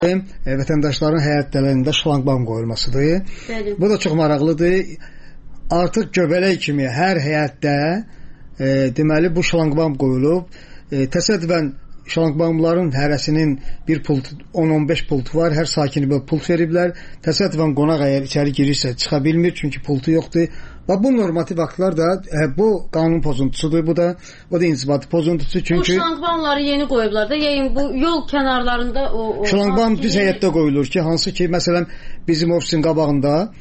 vətəndaşların həyətlərində şlanqbam qoyulmasıdır. Bəli. Bu da çox maraqlıdır. Artıq göbələk kimi hər həyətdə deməli bu şlanqbam qoyulub. Təsadüfən şlanqbamların hərəsinin bir pult, 10-15 pultu var. Hər sakini belə pult veriblər. Təsadüfən qonaq əgər içəri girirsə çıxa bilmir, çünki pultu yoxdur. Və bu normativ aktlar da bu qanun pozuntusudur. Bu da inzibati pozuntusu. Çünki bu şlanqbamları yeni qoyublar da. Yəni bu yol kənarlarında o şlanqbam düz həyətdə qoyulur ki, hansı ki, məsələn, bizim ofisin qabağında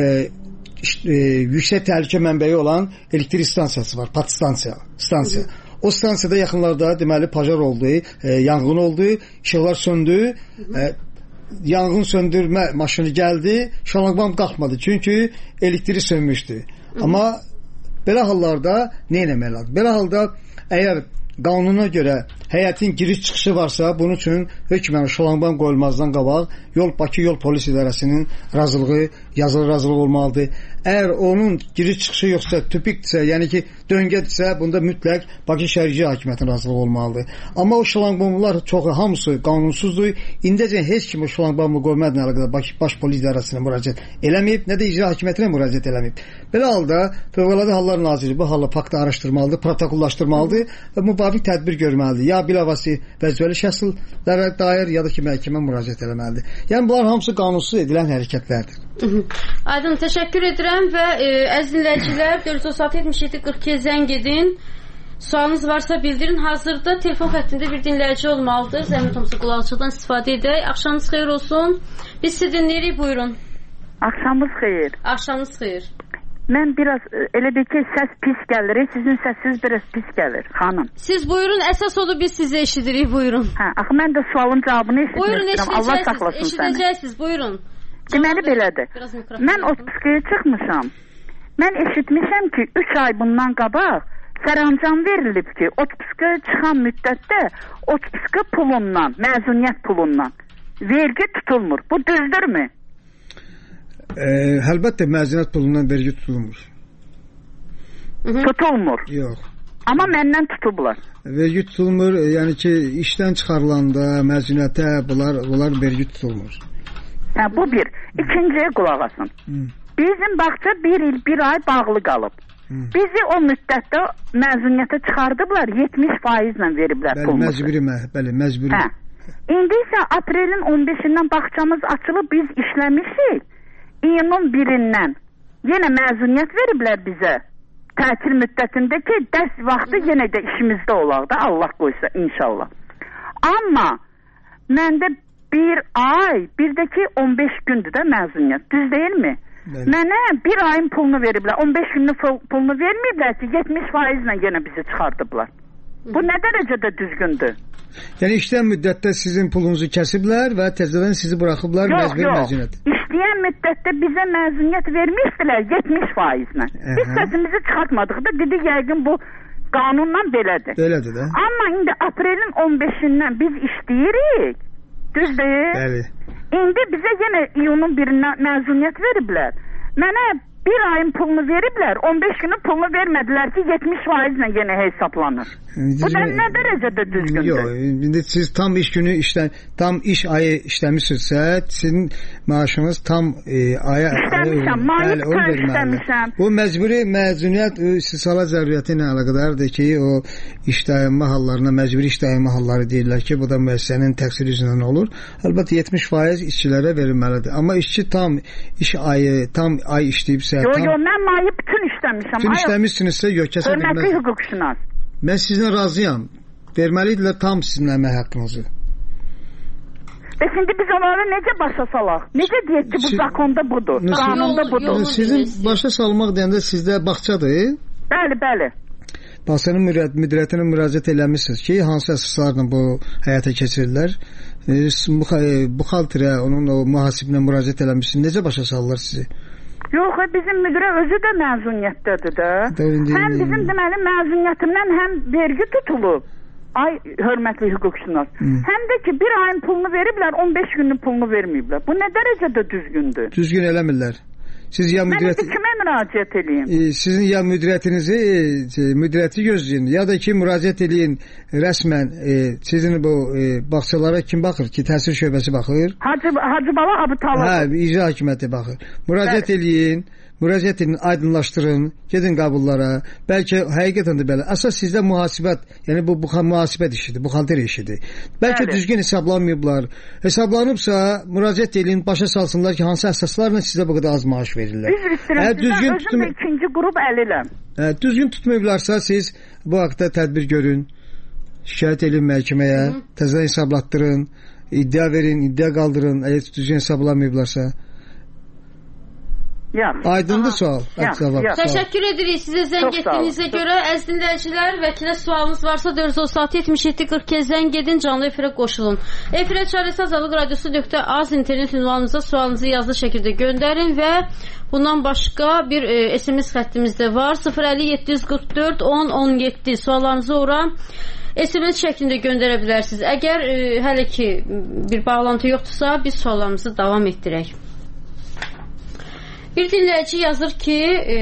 yüksək təhlükə mənbəyi olan elektrik stansiyası var, pat stansiya. O stansiyada yaxınlarda deməli pajar oldu, yanğın oldu, işıqlar söndü. Yanğın söndürmə maşını gəldi, şlanqbam qalxmadı. Çünki elektrik sönmüşdü. Amma belə hallarda nə etmək lazım? Belə halda əgər qanuna görə həyətin giriş-çıxışı varsa, bunun üçün hökmən şlanqbam qoyulmazdan qabaq Bakı Yol Polis İdarəsinin razılığı, yazılı razılıq olmalıdır. Əgər onun giriş-çıxışı yoxsa, tüpikdirsə, yəni ki, döngədirsə, bunda mütləq Bakı Şəhər İcra Hakimiyyətinin razılığı olmalıdır. Amma o şlanqbamlar çoxu, hamısı qanunsuzdur. İndicə heç kim o şlanqbamı qoymadığına əlaqədar Bakı Baş Polis İdarəsinə müraciət eləməyib, nə də İcra Hakimiyyətinə müraciət eləməyib. Belə halda Fövqəladə Hallar Naziri bu halı faktı araşdırmalıdır, protokollaşdırmalıdır və müvafiq tədbir görməlidir. Ya bilavasitə vəzifəli şəxslərə dair, ya da ki, məhkəmə müraciət eləməlidir. Yəni bunlar hamısı qanunsuz edilən hərəkətlərdir. Aydın, təşəkkür edirəm və əziz dinləyicilər 476-77-42 zəng edin. Sualınız varsa bildirin. Hazırda telefon xəttində bir dinləyici olmalıdır. Zəhmət olmasa qulaqçıdan istifadə edək. Axşamınız xeyir olsun. Biz sizi dinləyirik, buyurun. Axşamınız xeyir. Axşamınız xeyir. Mən biraz elə bir ki səs pis gəlir. Sizin səsiniz biraz pis gəlir, xanım. Siz buyurun, əsas odur biz sizi eşidirik, buyurun. Axı mən də sualın cavabını eşitmək buyurun, istəyirəm. Allah saxlasın səni. Eşidəcəksiniz, buyurun. Deməli belədir. Mən otopsikaya çıxmışam. Mən eşitmişəm ki, 3 ay bundan qabaq sərəncam verilib ki, otopsikaya çıxan müddətdə otopsika pulundan, məzuniyyət pulundan vergi tutulmur. Bu düzdürmü? Əlbəttə məzuniyyət pulundan vergi tutulmur. Tutulmur. Yox. Amma məndən tutublar. Vergi tutulmur, yəni ki, işdən çıxarılanda məzuniyyətə bunlar vergi tutulmur. Bu bir. İkinciyə qulaq asın. Bizim bağça bir il, bir ay bağlı qalıb. Bizi o müddətdə məzuniyyətə çıxardıblar, 70% veriblər pulumuzu. Bəli, məcburi. İndi isə aprelin 15-dən bağçamız açılıb, biz işləmişik. İyunun 1-dən yenə məzuniyyət veriblər bizə. Tətil müddətində ki, dərs vaxtı yenə də işimizdə olaq da, Allah qoysa inşallah. Amma məndə bir ay, bir də ki 15 gündür də məzuniyyət. Düz deyilmi? Mənə bir ayın pulunu veriblər. 15 günlük pulunu verməyiblər ki, 70%-lə yenə bizi çıxardıblar. Bu nə dərəcədə düzgündür? Yəni işləyən müddətdə sizin pulunuzu kəsiblər və təzədən sizi buraxıblar məcburi məzuniyyət. İşləyən müddətdə bizə məzuniyyət vermişdilər 70%-lə. Biz səsimizi çıxartmadıq da, dedik yəqin bu qanunla belədir. Belədir də. Amma indi aprelin 15-dən biz işləyirik. Düz deyil? Bəli. İndi bizə yenə iyunun 1-dən məzuniyyət veriblər. Mənə bir ayın pulunu veriblər, 15 günün pulunu vermədilər ki, 70%-lə yenə hesablanır. Bu da nə dərəcədə düzgündür? Yox, indi siz tam iş günü tam iş ayı işləmişsinizsə, sizin maaşınız tam aya işləmişəm, mayıs işləmişəm. Bu məcburi məzuniyyət istisala zəruriyyəti ilə əlaqədardır ki, o iş dayanma hallarına, məcburi iş dayanma halları deyirlər ki, bu da müəssisənin təqsiri üzrə olur. Əlbəttə 70% işçilərə verilməlidir. Amma işçi tam ay işləyibsə, yox, mən mayı bütün işləmişəm. Bütün işləmişsinizsə, yox, kəsə bilməz. Hörmətli hüquqşünas. Mən sizinlə razıyam. Verməlidirlər tam sizin əmək haqqınızı. Şimdi biz onları necə başa salaq? Necə deyək ki, bu zakonda budur, qanunda budur? Sizin başa salmaq deyəndə sizdə bağçadır? Bəli, bəli. Bağçanın müdiriyyətinə müraciət eləmişsiniz ki, hansı əsaslarla bu həyata keçirirlər? Buxalterə, onun o mühasibinə müraciət eləmişsiniz. Necə başa salırlar sizi? Yox, bizim müdirə özü də məzuniyyətdədir də. Həm bizim deməli məzuniyyətimdən həm vergi tutulub. Ay hörmətli hüquqşünas. Həm də ki bir ayın pulunu veriblər, 15 günün pulunu verməyiblər. Bu nə dərəcədə düzgündür? Düzgün eləmirlər. Siz ya müdiriyyət... Mən kimə müraciət edeyim? Sizin ya müdiriyyəti gözləyin, ya da ki, müraciət edin rəsmən sizin bu bağçalara kim baxır ki, təhsil şöbəsi baxır? Hacı Bala Abıtalov. Hə, icra hakimiyyəti baxır. Müraciət edin, aydınlaşdırın, gedin qabullara. Bəlkə həqiqətən də belə. Əsas sizdə mühasibət, yəni bu mühasibət işidir, buxalter işidir. Bəlkə düzgün hesablanmayıblar. Hesablanıbsa müraciət edin, başa salsınlar ki, hansı əsaslarla sizə bu qədər az maaş verirlər. Üzr istəyirəm, özüm ikinci qrup əliləm. Düzgün tutmayıblarsa siz bu haqda tədbir görün, şikayət edin məhkəməyə, təzədən hesablatdırın, iddia verin, iddia qaldırın, əgər düzgün hesablanmayıblarsa. Aydındır sual. Təşəkkür edirik sizə zəng etdiyinizə görə. Əziz dinləyicilər, vəkilə sualınız varsa 436-77-42 zəng edin, canlı efirə qoşulun. Efirə çarəsi Azadlıq Radiosu.az internet ünvanınıza sualınızı yazılı şəkildə göndərin və bundan başqa bir SMS xəttimiz də var. 050-744-10-17 suallarınızı ora SMS şəklində göndərə bilərsiniz. Əgər hələ ki bir bağlantı yoxdursa, biz suallarımızı davam etdirək. Bir dinləyici yazır ki,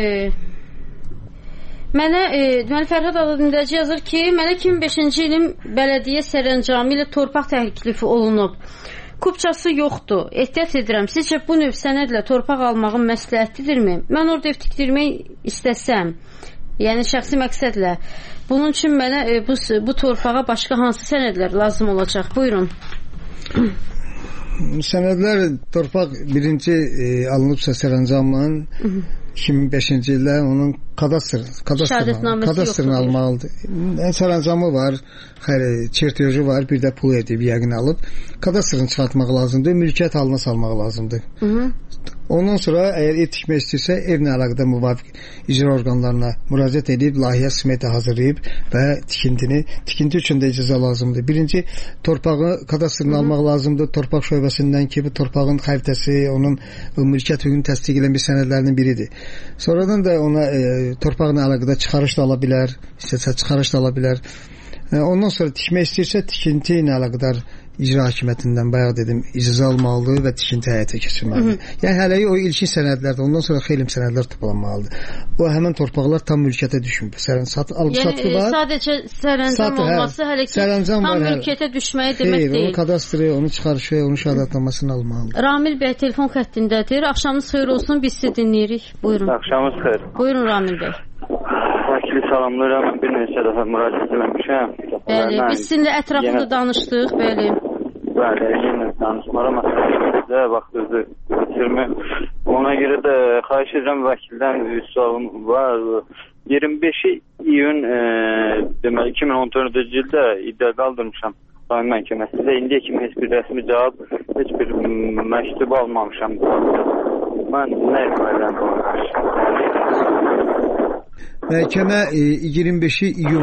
deməli Fərhad adlı dinləyici yazır ki, mənə 2005-ci ilin bələdiyyə sərəncamı ilə torpaq təklifi olunub. Kupçası yoxdur. Ehtiyat edirəm. Sizcə bu növ sənədlə torpaq almağın məsləhətlidirmi? Mən orada ev tikdirmək istəsəm, yəni şəxsi məqsədlə, bunun üçün mənə bu torpağa başqa hansı sənədlər lazım olacaq? Buyurun. Sənədlər torpaq birinci alınıbsa sərəncamla 2005-ci ildə onun kadastrını almalıdır. Sərəncamı var, çertyoju var, bir də pul edib yəqin alıb. Kadastrını çıxartmaq lazımdır, mülkiyyət halına salmaq lazımdır. Ondan sonra əgər ev tikmək istəyirsə, evlə əlaqədar müvafiq icra orqanlarına müraciət edib, layihə smeti hazırlayıb və tikinti üçün də icazə lazımdır. Birinci, torpağı kadastrını almaq lazımdır. Torpaq şöbəsindən ki, bu torpağın xəritəsi, onun mülkiyyət hüququnu təsdiq edən bir sənədlərinin biridir. Sonradan da ona torpaqla əlaqədar çıxarış da ala bilər, istəsə çıxarış da ala bilər. Ondan sonra tikmək istəyirsə, tikinti ilə əlaqədar icra hakimiyyətindən bayaq dedim, icazə almalıdır və tikinti həyata keçirməlidir. Yəni hələ o ilkin sənədlərdə, ondan sonra xeyli sənədlər toplanmalıdır. O həmin torpaqlar tam mülkiyyətə düşmür. Yəni sadəcə sərəncam olması hələ ki tam mülkiyyətə düşməyi demək deyil. Onun kadastri, onun çıxarışı, onun şəhadətnamasını almalıdır. Ramil bəy telefon xəttindədir. Axşamınız xeyir olsun, biz sizi dinləyirik. Buyurun. Axşamınız xeyir. Buyurun Ramil bəy. Vəkili salamlayıram. Mən bir neçə dəfə müraciət etmişəm. Bəli, biz sizinlə ətraflı danışdıq, bəli. Bəli, yenə danışmaram. Məsələn, vaxt özü bitirmə. Ona görə də xahiş edirəm vəkildən bir sualım var. 25 iyun deməli 2014-cü ildə iddia qaldırmışam rayon məhkəməsində. İndiyə kimi heç bir rəsmi cavab, heç bir məktub almamışam. Mən nə etməliyəm buna qarşı? Məhkəmə 25 iyun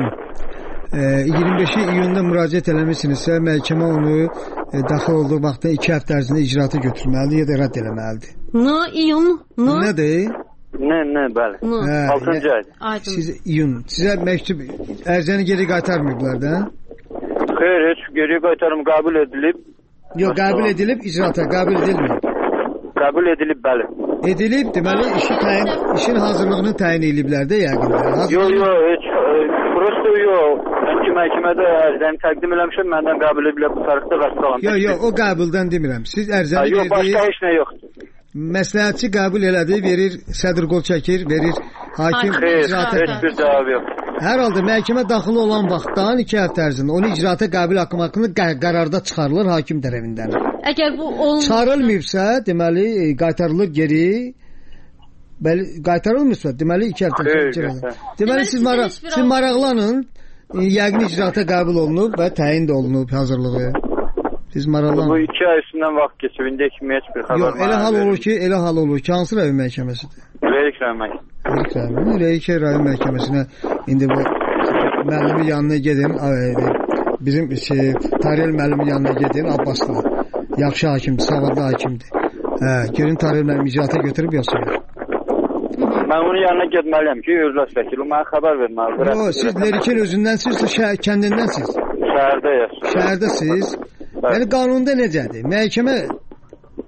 25 iyunda müraciət eləmişsinizsə, məhkəmə onu daxil olduğu vaxtda 2 həftə ərzində icraata götürməlidir ya da rədd eləməlidir. İyun? Nədir? Nə, bəli. 6-cı ay. Siz iyun. Sizə məktub ərizəni geri qaytarmayıblar da? Xeyr, heç geri qaytarım qəbul edilib. Yox, qəbul edilib, icraata qəbul edilməyib. Qəbul edilib, bəli. Edilib, deməli işin hazırlığını təyin ediblər də yəqin. Yox, heç prosto yox. Çünki məhkəmədə ərizəni təqdim eləmişəm, məndən qəbul ediblər bu tarixdə vəssalam. Yox, o qəbuldan demirəm. Siz ərizəni yox, başqa heç nə yoxdur. Məsləhətçi qəbul elədi, verir, sədr qol çəkir, verir, hakim icraata. Heç bir cavab yox. Hər halda məhkəmə daxil olan vaxtdan 2 həftə ərzində onu icraata qəbul haqqında qərarda çıxarılır hakim tərəfindən. Əgər bu çıxarılmayıbsa, deməli qaytarılır geri. Bəli, qaytarılmırsa, deməli 2 həftə sonra. Deməli siz maraqlanın. Yəqin icraata qəbul olunub və təyin də olunub hazırlığı. Siz maraqlanın. Bu 2 ay üstündən vaxt keçib, indiyə kimi heç bir xəbər. Yox, elə hal olur ki, hansı rayon məhkəməsidir? Reyik rayon məhkəməsi. Reyik rayon məhkəməsinə indi bu müəllimin yanına gedin, bizim Tariyel müəllimin yanına gedin, Abbaslı. Yaxşı hakimdir, savadlı hakimdir. Görün Tariyel müəllim icraata götürüb yoxsa yox. Mən onun yanına getməliyəm ki, özləş vəkili, mənə xəbər verməlidir. Yox, siz Lerikin özündənsiniz, kəndindənsiniz? Şəhərdəyik. Şəhərdəsiz? Yəni qanunda necədir? Məhkəmə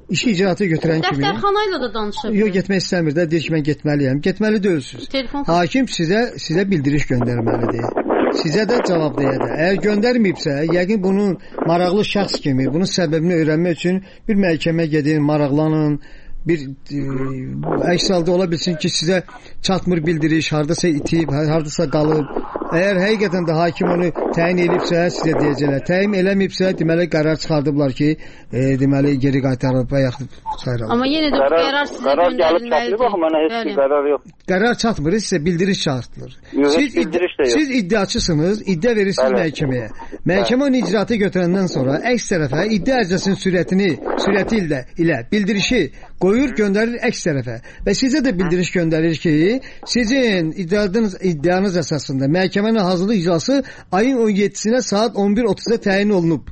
işi icraata götürən kimi dəftərxana ilə də danışa bilər. Yox, getmək istəmir də, deyir ki, mən getməliyəm. Getməli deyilsiniz. Hakim sizə bildiriş göndərməlidir. Sizə də cavab deyədir. Əgər göndərməyibsə, yəqin bunun maraqlı şəxs kimi, bunun səbəbini öyrənmək üçün bir məhkəmə gedin, maraqlanın. Bir əks halda ola bilsin ki, sizə çatmır bildiriş, hardasa itib, hardasa qalıb. Əgər həqiqətən də hakim onu təyin edibsə, sizə deyəcəklər. Təyin eləməyibsə, deməli qərar çıxardıblar ki, deməli geri qaytarıb və yaxud sayılır. Amma yenə də bu qərar sizə göndərilməlidir. Mənə heç bir qərar yox. Qərar çatmır, sizə bildiriş çatdırılır. Siz iddiaçısınız, iddia verirsiniz məhkəməyə. Məhkəmə onu icraata götürəndən sonra əks tərəfə iddia ərizəsinin sürəti ilə bildirişi qoyur, göndərir əks tərəfə. Və sizə də bildiriş göndərir ki, sizin iddianız əsasında məhkəmənin hazırlıq icrası ayın 17-sinə saat 11:30-da təyin olunub.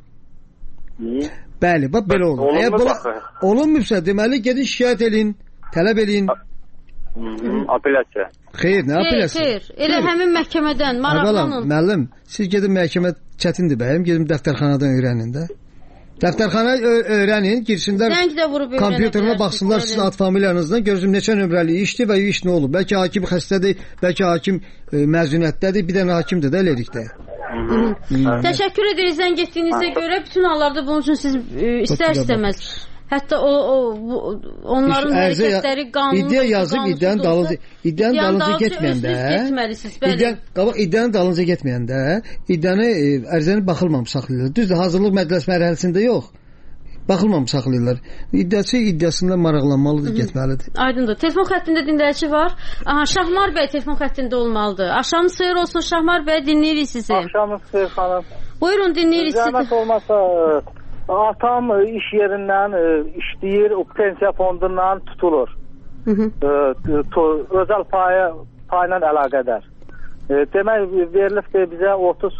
Bəli, bax belə olur. Əgər olunmubsa, deməli gedin şikayət edin, tələb edin. Apellyasiya. Xeyr, nə apellyasiya? Xeyr, elə həmin məhkəmədən maraqlanın. Müəllim, siz gedin məhkəmə çətindir bəyim, gedin dəftərxanadan öyrənin də. Dəftərxana öyrənin, girsinlər, kompüterına baxsınlar sizin ad familiyanızdan, görürsün neçə nömrəli işdir və iş nə olub. Bəlkə hakim xəstədir, bəlkə hakim məzuniyyətdədir, bir dənə hakimdir də eləkdə. Təşəkkür edirik zəng etdiyinizə görə. Bütün hallarda bunun üçün siz istər-istəməz. Hətta onların hərəkətləri qanuni. İddia yazıb iddianın dalınca getməyəndə, iddianın dalınca getməyəndə, iddianı ərizəni baxılmamış saxlayırlar. Düzdür, hazırlıq mərhələsində yox. Baxılmamış saxlayırlar. İddiaçı iddiasında maraqlanmalıdır, getməlidir. Aydındır. Telefon xəttində dinləyici var. Aha, Şahmar bəy telefon xəttində olmalıdır. Axşamınız xeyir olsun Şahmar bəy, dinləyirik sizi. Axşamınız xeyir xanım. Buyurun, dinləyirik sizi. Zəhmət olmasa atam iş yerindən işləyir, o pensiya fondundan tutulur. Özəl payla əlaqədar. Demək, verilib ki, bizə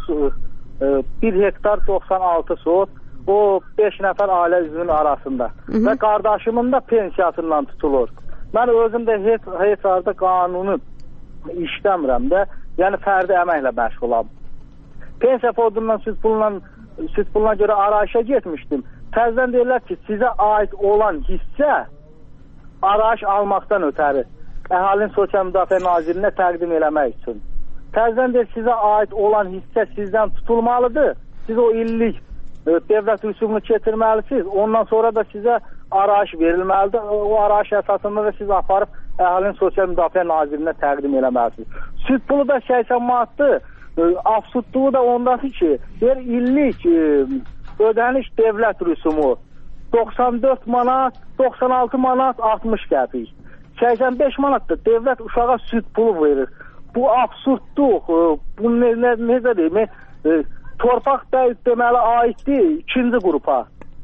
1 hektar 96 sot, o 5 nəfər ailə üzvünün arasında. Və qardaşımın da pensiyasından tutulur. Mən özüm də heç arada qanunu işləmirəm də, yəni fərdi əməklə məşğulam. Pensiya fondundan süd puluna görə arayışa getmişdim. Təzdən deyirlər ki, sizə aid olan hissə arayış almaqdan ötəri Əhalinin Sosial Müdafiə Nazirinə təqdim eləmək üçün. Təzdən deyir, sizə aid olan hissə sizdən tutulmalıdır. Siz o illik dövlət rüsumunu keçirməlisiniz. Ondan sonra da sizə arayış verilməlidir. O arayış əsasında da siz aparıb Əhalinin Sosial Müdafiə Nazirinə təqdim eləməlisiniz. Süd pulu da 80 manatdır. Absurdluğu da ondadır ki, bir illik ödəniş dövlət rüsumu 94 manat, 96 manat, 60 qəpik. 85 manatdır dövlət uşağa süd pulu verir. Bu absurdluq, bu necə deyim, torpaq deməli aiddir ikinci qrupa.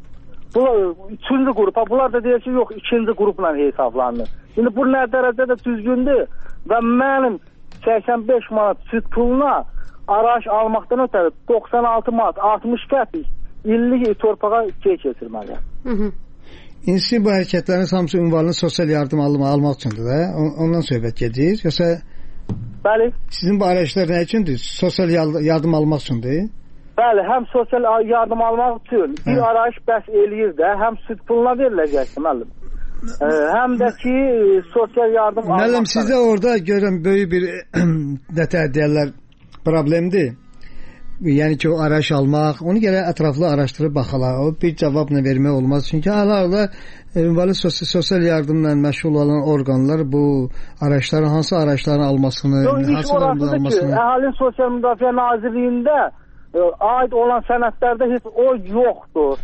Üçüncü qrupa, bunlar da deyir ki, yox, ikinci qrupla hesablanır. Şimdi bu nə dərəcədə düzgündür və mənim 85 manat süd puluna arayış almaqdan ötəri 96 manat 60 qəpik illik torpağa keçirməli. İnsi bu hərəkətlərin hamısı ünvanlı sosial yardım almaq üçündür də. Ondan söhbət gedir. Yoxsa bəli. Sizin bu arayışlar nə üçündür? Sosial yardım almaq üçündür? Bəli, həm sosial yardım almaq üçün bir arayış bəs eləyir də, həm süd puluna veriləcəkdir müəllim. Həm də ki sosial yardım almaq. Müəllim, sizdə orada görürəm böyük bir nətər deyirlər problemdir. Yəni ki, o arayış almaq, onu gələ ətraflı araşdırıb baxalar. O bir cavabla vermək olmaz. Çünki hala ünvanlı sosial yardımla məşğul olan orqanlar bu arayışların, hansı arayışların almasını, hansı almasını... Ki, Əhalinin Sosial Müdafiə Nazirliyində aid olan sənədlərdə heç o yoxdur.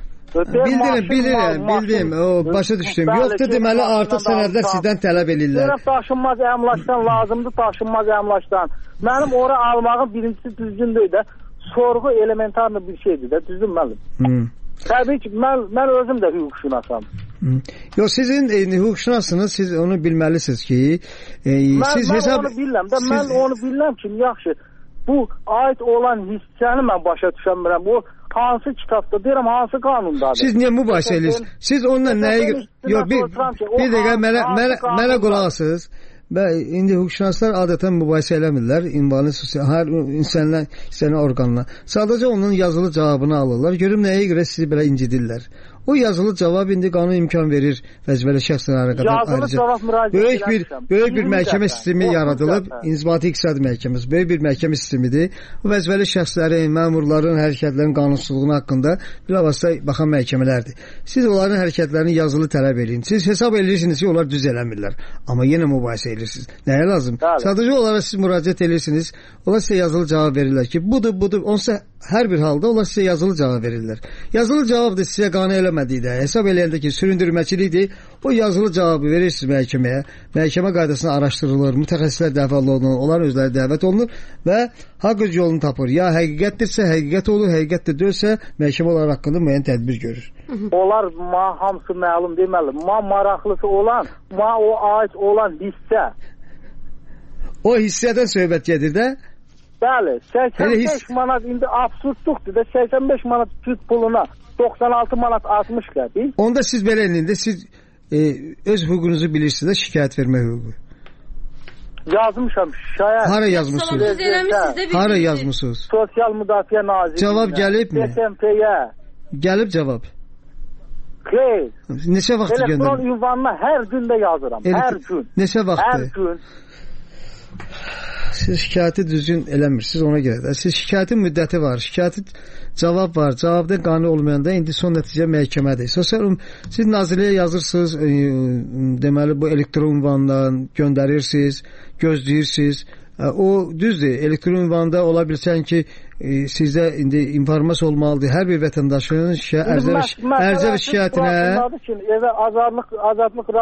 Bildim, o başa düşdüm. Yoxdur deməli artıq sənədlər sizdən tələb edirlər. Daşınmaz əmlakdan lazımdır, daşınmaz əmlakdan. Mənim ora almağım birincisi düzgün deyil də, sorğu elementarlı bir şeydir də, düzdür müəllim? Təbii ki, mən özüm də hüquqşünasam. Yox, sizin hüquqşünasınız, siz onu bilməlisiniz ki, siz hesab... Mən onu bilirəm ki, yaxşı, bu aid olan hissəni mən başa düşəmirəm. Bu hansı kitabda deyirəm, hansı qanundadır? Siz niyə mübahisə edirsiniz? Siz onunla nəyə... Yox, bir dəqiqə mənə qulaq asınız. İndi hüquqşünaslar adətən mübahisə eləmirlər ünvanlı hər insanla orqanla. Sadəcə onun yazılı cavabını alırlar. Görüm nəyə görə sizi belə incidirlər. O yazılı cavab indi qanun imkan verir vəzifəli şəxslərə qədər ayrıca böyük bir məhkəmə sistemi yaradılıb, İnzibati İqtisadi Məhkəməsi böyük bir məhkəmə sistemidir. Bu vəzifəli şəxslərin, məmurların hərəkətlərinin qanunsuzluğu haqqında bilavasitə baxan məhkəmələrdir. Siz onların hərəkətlərini yazılı tələb edin. Siz hesab edirsiniz ki, onlar düz eləmirlər. Amma yenə mübahisə edirsiniz. Nəyə lazım? Sadəcə olaraq siz müraciət edirsiniz. Onlar sizə yazılı cavab verirlər ki, budur. Onsa hər bir halda onlar sizə yazılı cavab verirlər. Yazılı cavab da sizə qane eləmədikdə, hesab eləyəndə ki, süründürməçilikdir, o yazılı cavabı verirsiniz məhkəməyə. Məhkəmə qaydasına araşdırılır, mütəxəssislər dəvət olunur, onlar özləri dəvət olunur və haqq öz yolunu tapır. Ya həqiqətdirsə, həqiqət olur, həqiqət də deyilsə, məhkəmə onlar haqqında müəyyən tədbir görür. Onlar hamısı məlum deməli. Maraqlısı olan, o ait olan hissə. O hissədən söhbət gedir də. Bəli, 85 manat indi absurdluqdur da 85 manat Türk puluna 96 manat 60 qəpik. Onda siz belə elində siz öz hüququnuzu bilirsiniz də şikayət vermə hüququ. Yazmışam şikayət. Hara yazmısınız? Hara yazmısınız? Sosial Müdafiə Nazirliyinə. Cavab gəlibmi? SMT-yə. Gəlib cavab. Xeyr. Neçə vaxt göndərdin? Elektron ünvanına hər gün də yazıram. Hər gün. Neçə vaxt? Hər gün. Siz şikayəti düzgün eləmirsiniz ona görə də. Siz şikayətin müddəti var, şikayətin cavab var. Cavabda qane olmayanda indi son nəticə məhkəmədir. Siz nazirliyə yazırsınız, deməli bu elektron ünvandan göndərirsiniz, gözləyirsiniz. O düzdür, elektron ünvanda ola bilsən ki, sizdə indi informasiya olmalıdır. Hər bir vətəndaşın ərizə və şikayətinə evə Azadlıq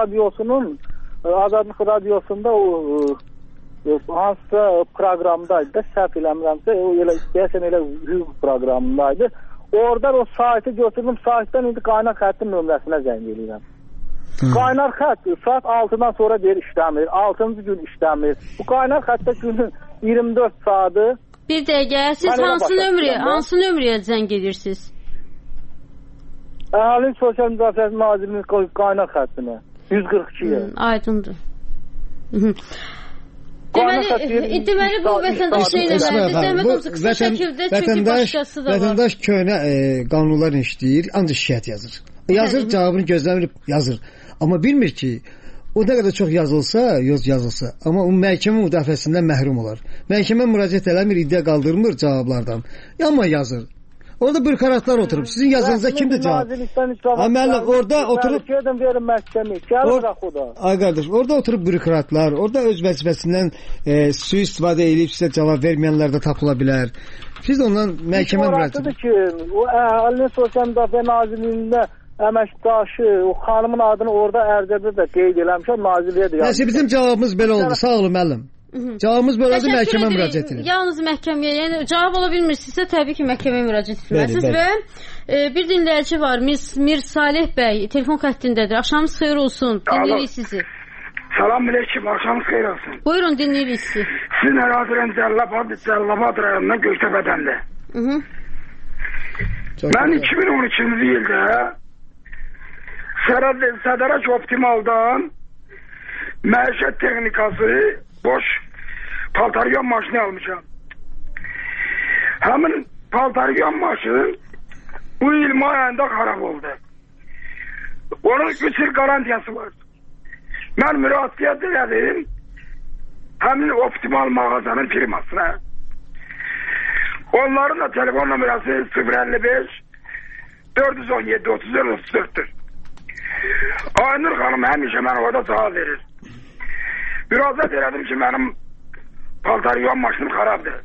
Radiosunda o hansısa proqramdaydı da, səhv eləmirəmsə, deyəsən elə hüquq proqramındaydı. Oradan o saiti götürdüm, saitdən indi qaynar xəttin nömrəsinə zəng edirəm. Qaynar xətt saat 6-dan sonra deyir işləmir, 6-cı gün işləmir. Bu qaynar xəttdə günün 24 saatı. Bir dəqiqə, siz hansı nömrəyə zəng edirsiniz? Əhalinin Sosial Müdafiə Nazirliyinin qaynar xəttinə 142-yə. Aydındır. Deməli bu vətəndaşa eləməlidir. Qısa şəkildə, çünki başqası da var. Vətəndaş köhnə qanunlar işləyir, ancaq şikayət yazır. Yazır, cavabını gözləmir, yazır. Amma bilmir ki, o nə qədər çox yazılsa, amma o məhkəmə müdafiəsindən məhrum olar. Məhkəmə müraciət eləmir, iddia qaldırmır cavablardan. Amma yazır. Orada bürokratlar oturub. Sizin yazınıza kimdir cavab? Müəllim, orada oturub... Ay qardaş, orada oturub bürokratlar, orada öz vəzifəsindən sui-istifadə edib sizə cavab verməyənlər də tapıla bilər. Siz ondan məhkəmə müraciət edin. Ki, o Əhalinin Sosial Müdafiə Nazirliyində əməkdaşı, o xanımın adını orada ərizədə də qeyd eləmişəm, nazirliyə də yazmışam. Bizim cavabımız belə oldu. Sağ olun, müəllim. Cavabımız belədir, məhkəmə müraciət edin. Yalnız məhkəməyə, yəni cavab ola bilmirsinizsə, təbii ki, məhkəməyə müraciət etməlisiniz. Və bir dinləyici var, Mir Salih bəy, telefon xəttindədir. Axşamınız xeyir olsun, dinləyirik sizi. Salam aleyküm, axşamınız xeyir olsun. Buyurun, dinləyirik sizi. Sizin ərazilən Cəllabad rayonundan Göktəbədənli. Mən 2012-ci ildə Sədərək Optimaldan məişət texnikası boş paltaryon maşını almışam. Həmin paltaryon maşını bu il may ayında xarab oldu. Onun 3 il garantiyası var. Mən müraciət elədim həmin Optimal mağazanın firmasına. Onların da telefon nömrəsi 055 417 34'tür. Aynur xanım həmişə mən orada cavab verir. Müraciət elədim ki, mənim paltaryon maşınım xarabdır.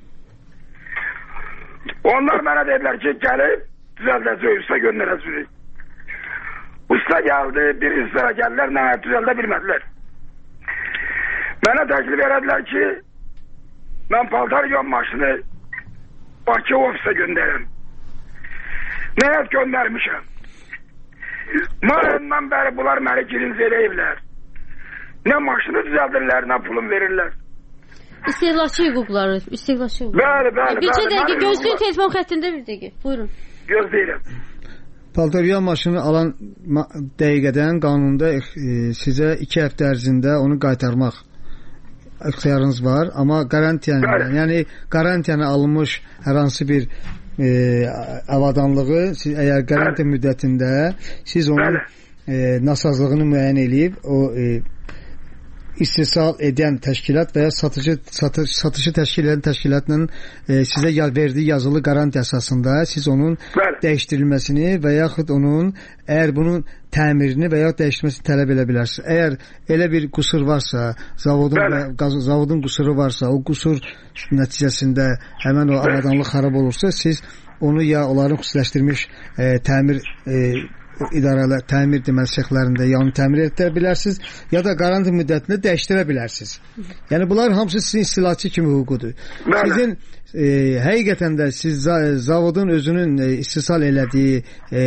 Onlar mənə dedilər ki, gəlib düzəldəcək, usta göndərəcək. Usta gəldi, bir ustara gəldilər, nə düzəldə bilmədilər. Mənə təklif elədilər ki, mən paltaryon maşını Bakı ofisə göndərim. Nəyət göndərmişəm. Mayından bəri bunlar məni girinci eləyiblər. Nə maşını düzəldirlər, nə pulum verirlər. İstehlakçı hüquqları, istehlakçı hüquqları. Bəli. Bircə dəqiqə gözləyin, telefon xəttində bir dəqiqə. Buyurun. Gözləyirəm. Paltaryon maşını alan dəqiqədən qanunda sizə 2 həftə ərzində onu qaytarmaq ixtiyarınız var. Amma garantiyanı, yəni garantiyanı alınmış hər hansı bir avadanlığı siz əgər qarantiya müddətində siz onun nasazlığını müəyyən edib o istehsal edən təşkilat və ya satışı təşkil edən təşkilatın sizə verdiyi yazılı qarantiya əsasında siz onun dəyişdirilməsini və yaxud onun əgər bunun təmirini və ya dəyişdirməsini tələb edə bilərsiniz. Əgər elə bir qüsur varsa, zavodun qüsuru varsa, o qüsur nəticəsində həmən o avadanlıq xarab olursa, siz onu ya onların xüsusiləşdirilmiş təmir idarələr, təmir deməli sexlərində ya onu təmir edə bilərsiniz, ya da qarantiya müddətində dəyişdirə bilərsiniz. Yəni bunlar hamısı sizin istilaçı kimi hüququdur. Sizin həqiqətən də siz zavodun özünün istehsal elədiyi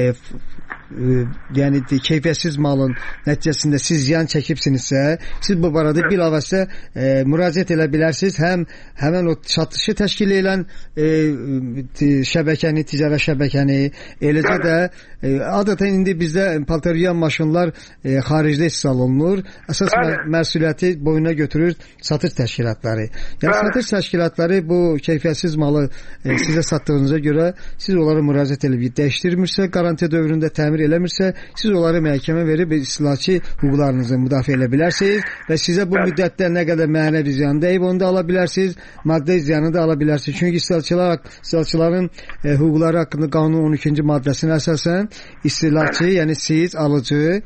yəni keyfiyyətsiz malın nəticəsində siz ziyan çəkibsinizsə, siz bu barədə bilavasitə müraciət edə bilərsiniz. Həmən o satışı təşkil edən şəbəkəni, ticarət şəbəkəni, eləcə də adətən indi bizdə paltaryan maşınlar xaricdə istehsal olunur. Əsas məsuliyyəti boyuna götürür satış təşkilatları. Yəni satış təşkilatları bu keyfiyyətsiz malı sizə satdığınıza görə siz onlara müraciət edib dəyişdirmirsə, qarantiya dövründə təmin eləmirsə, siz onları məhkəmə verib istilaçı hüquqlarınızı müdafiə edə bilərsiniz və sizə bu müddətdə nə qədər mənəvi ziyan dəyib onu da ala bilərsiniz, maddi ziyanı da ala bilərsiniz. Çünki istilaçıların hüquqları haqqında qanunun 12-ci maddəsinə əsasən istilaçı, yəni siz alıcı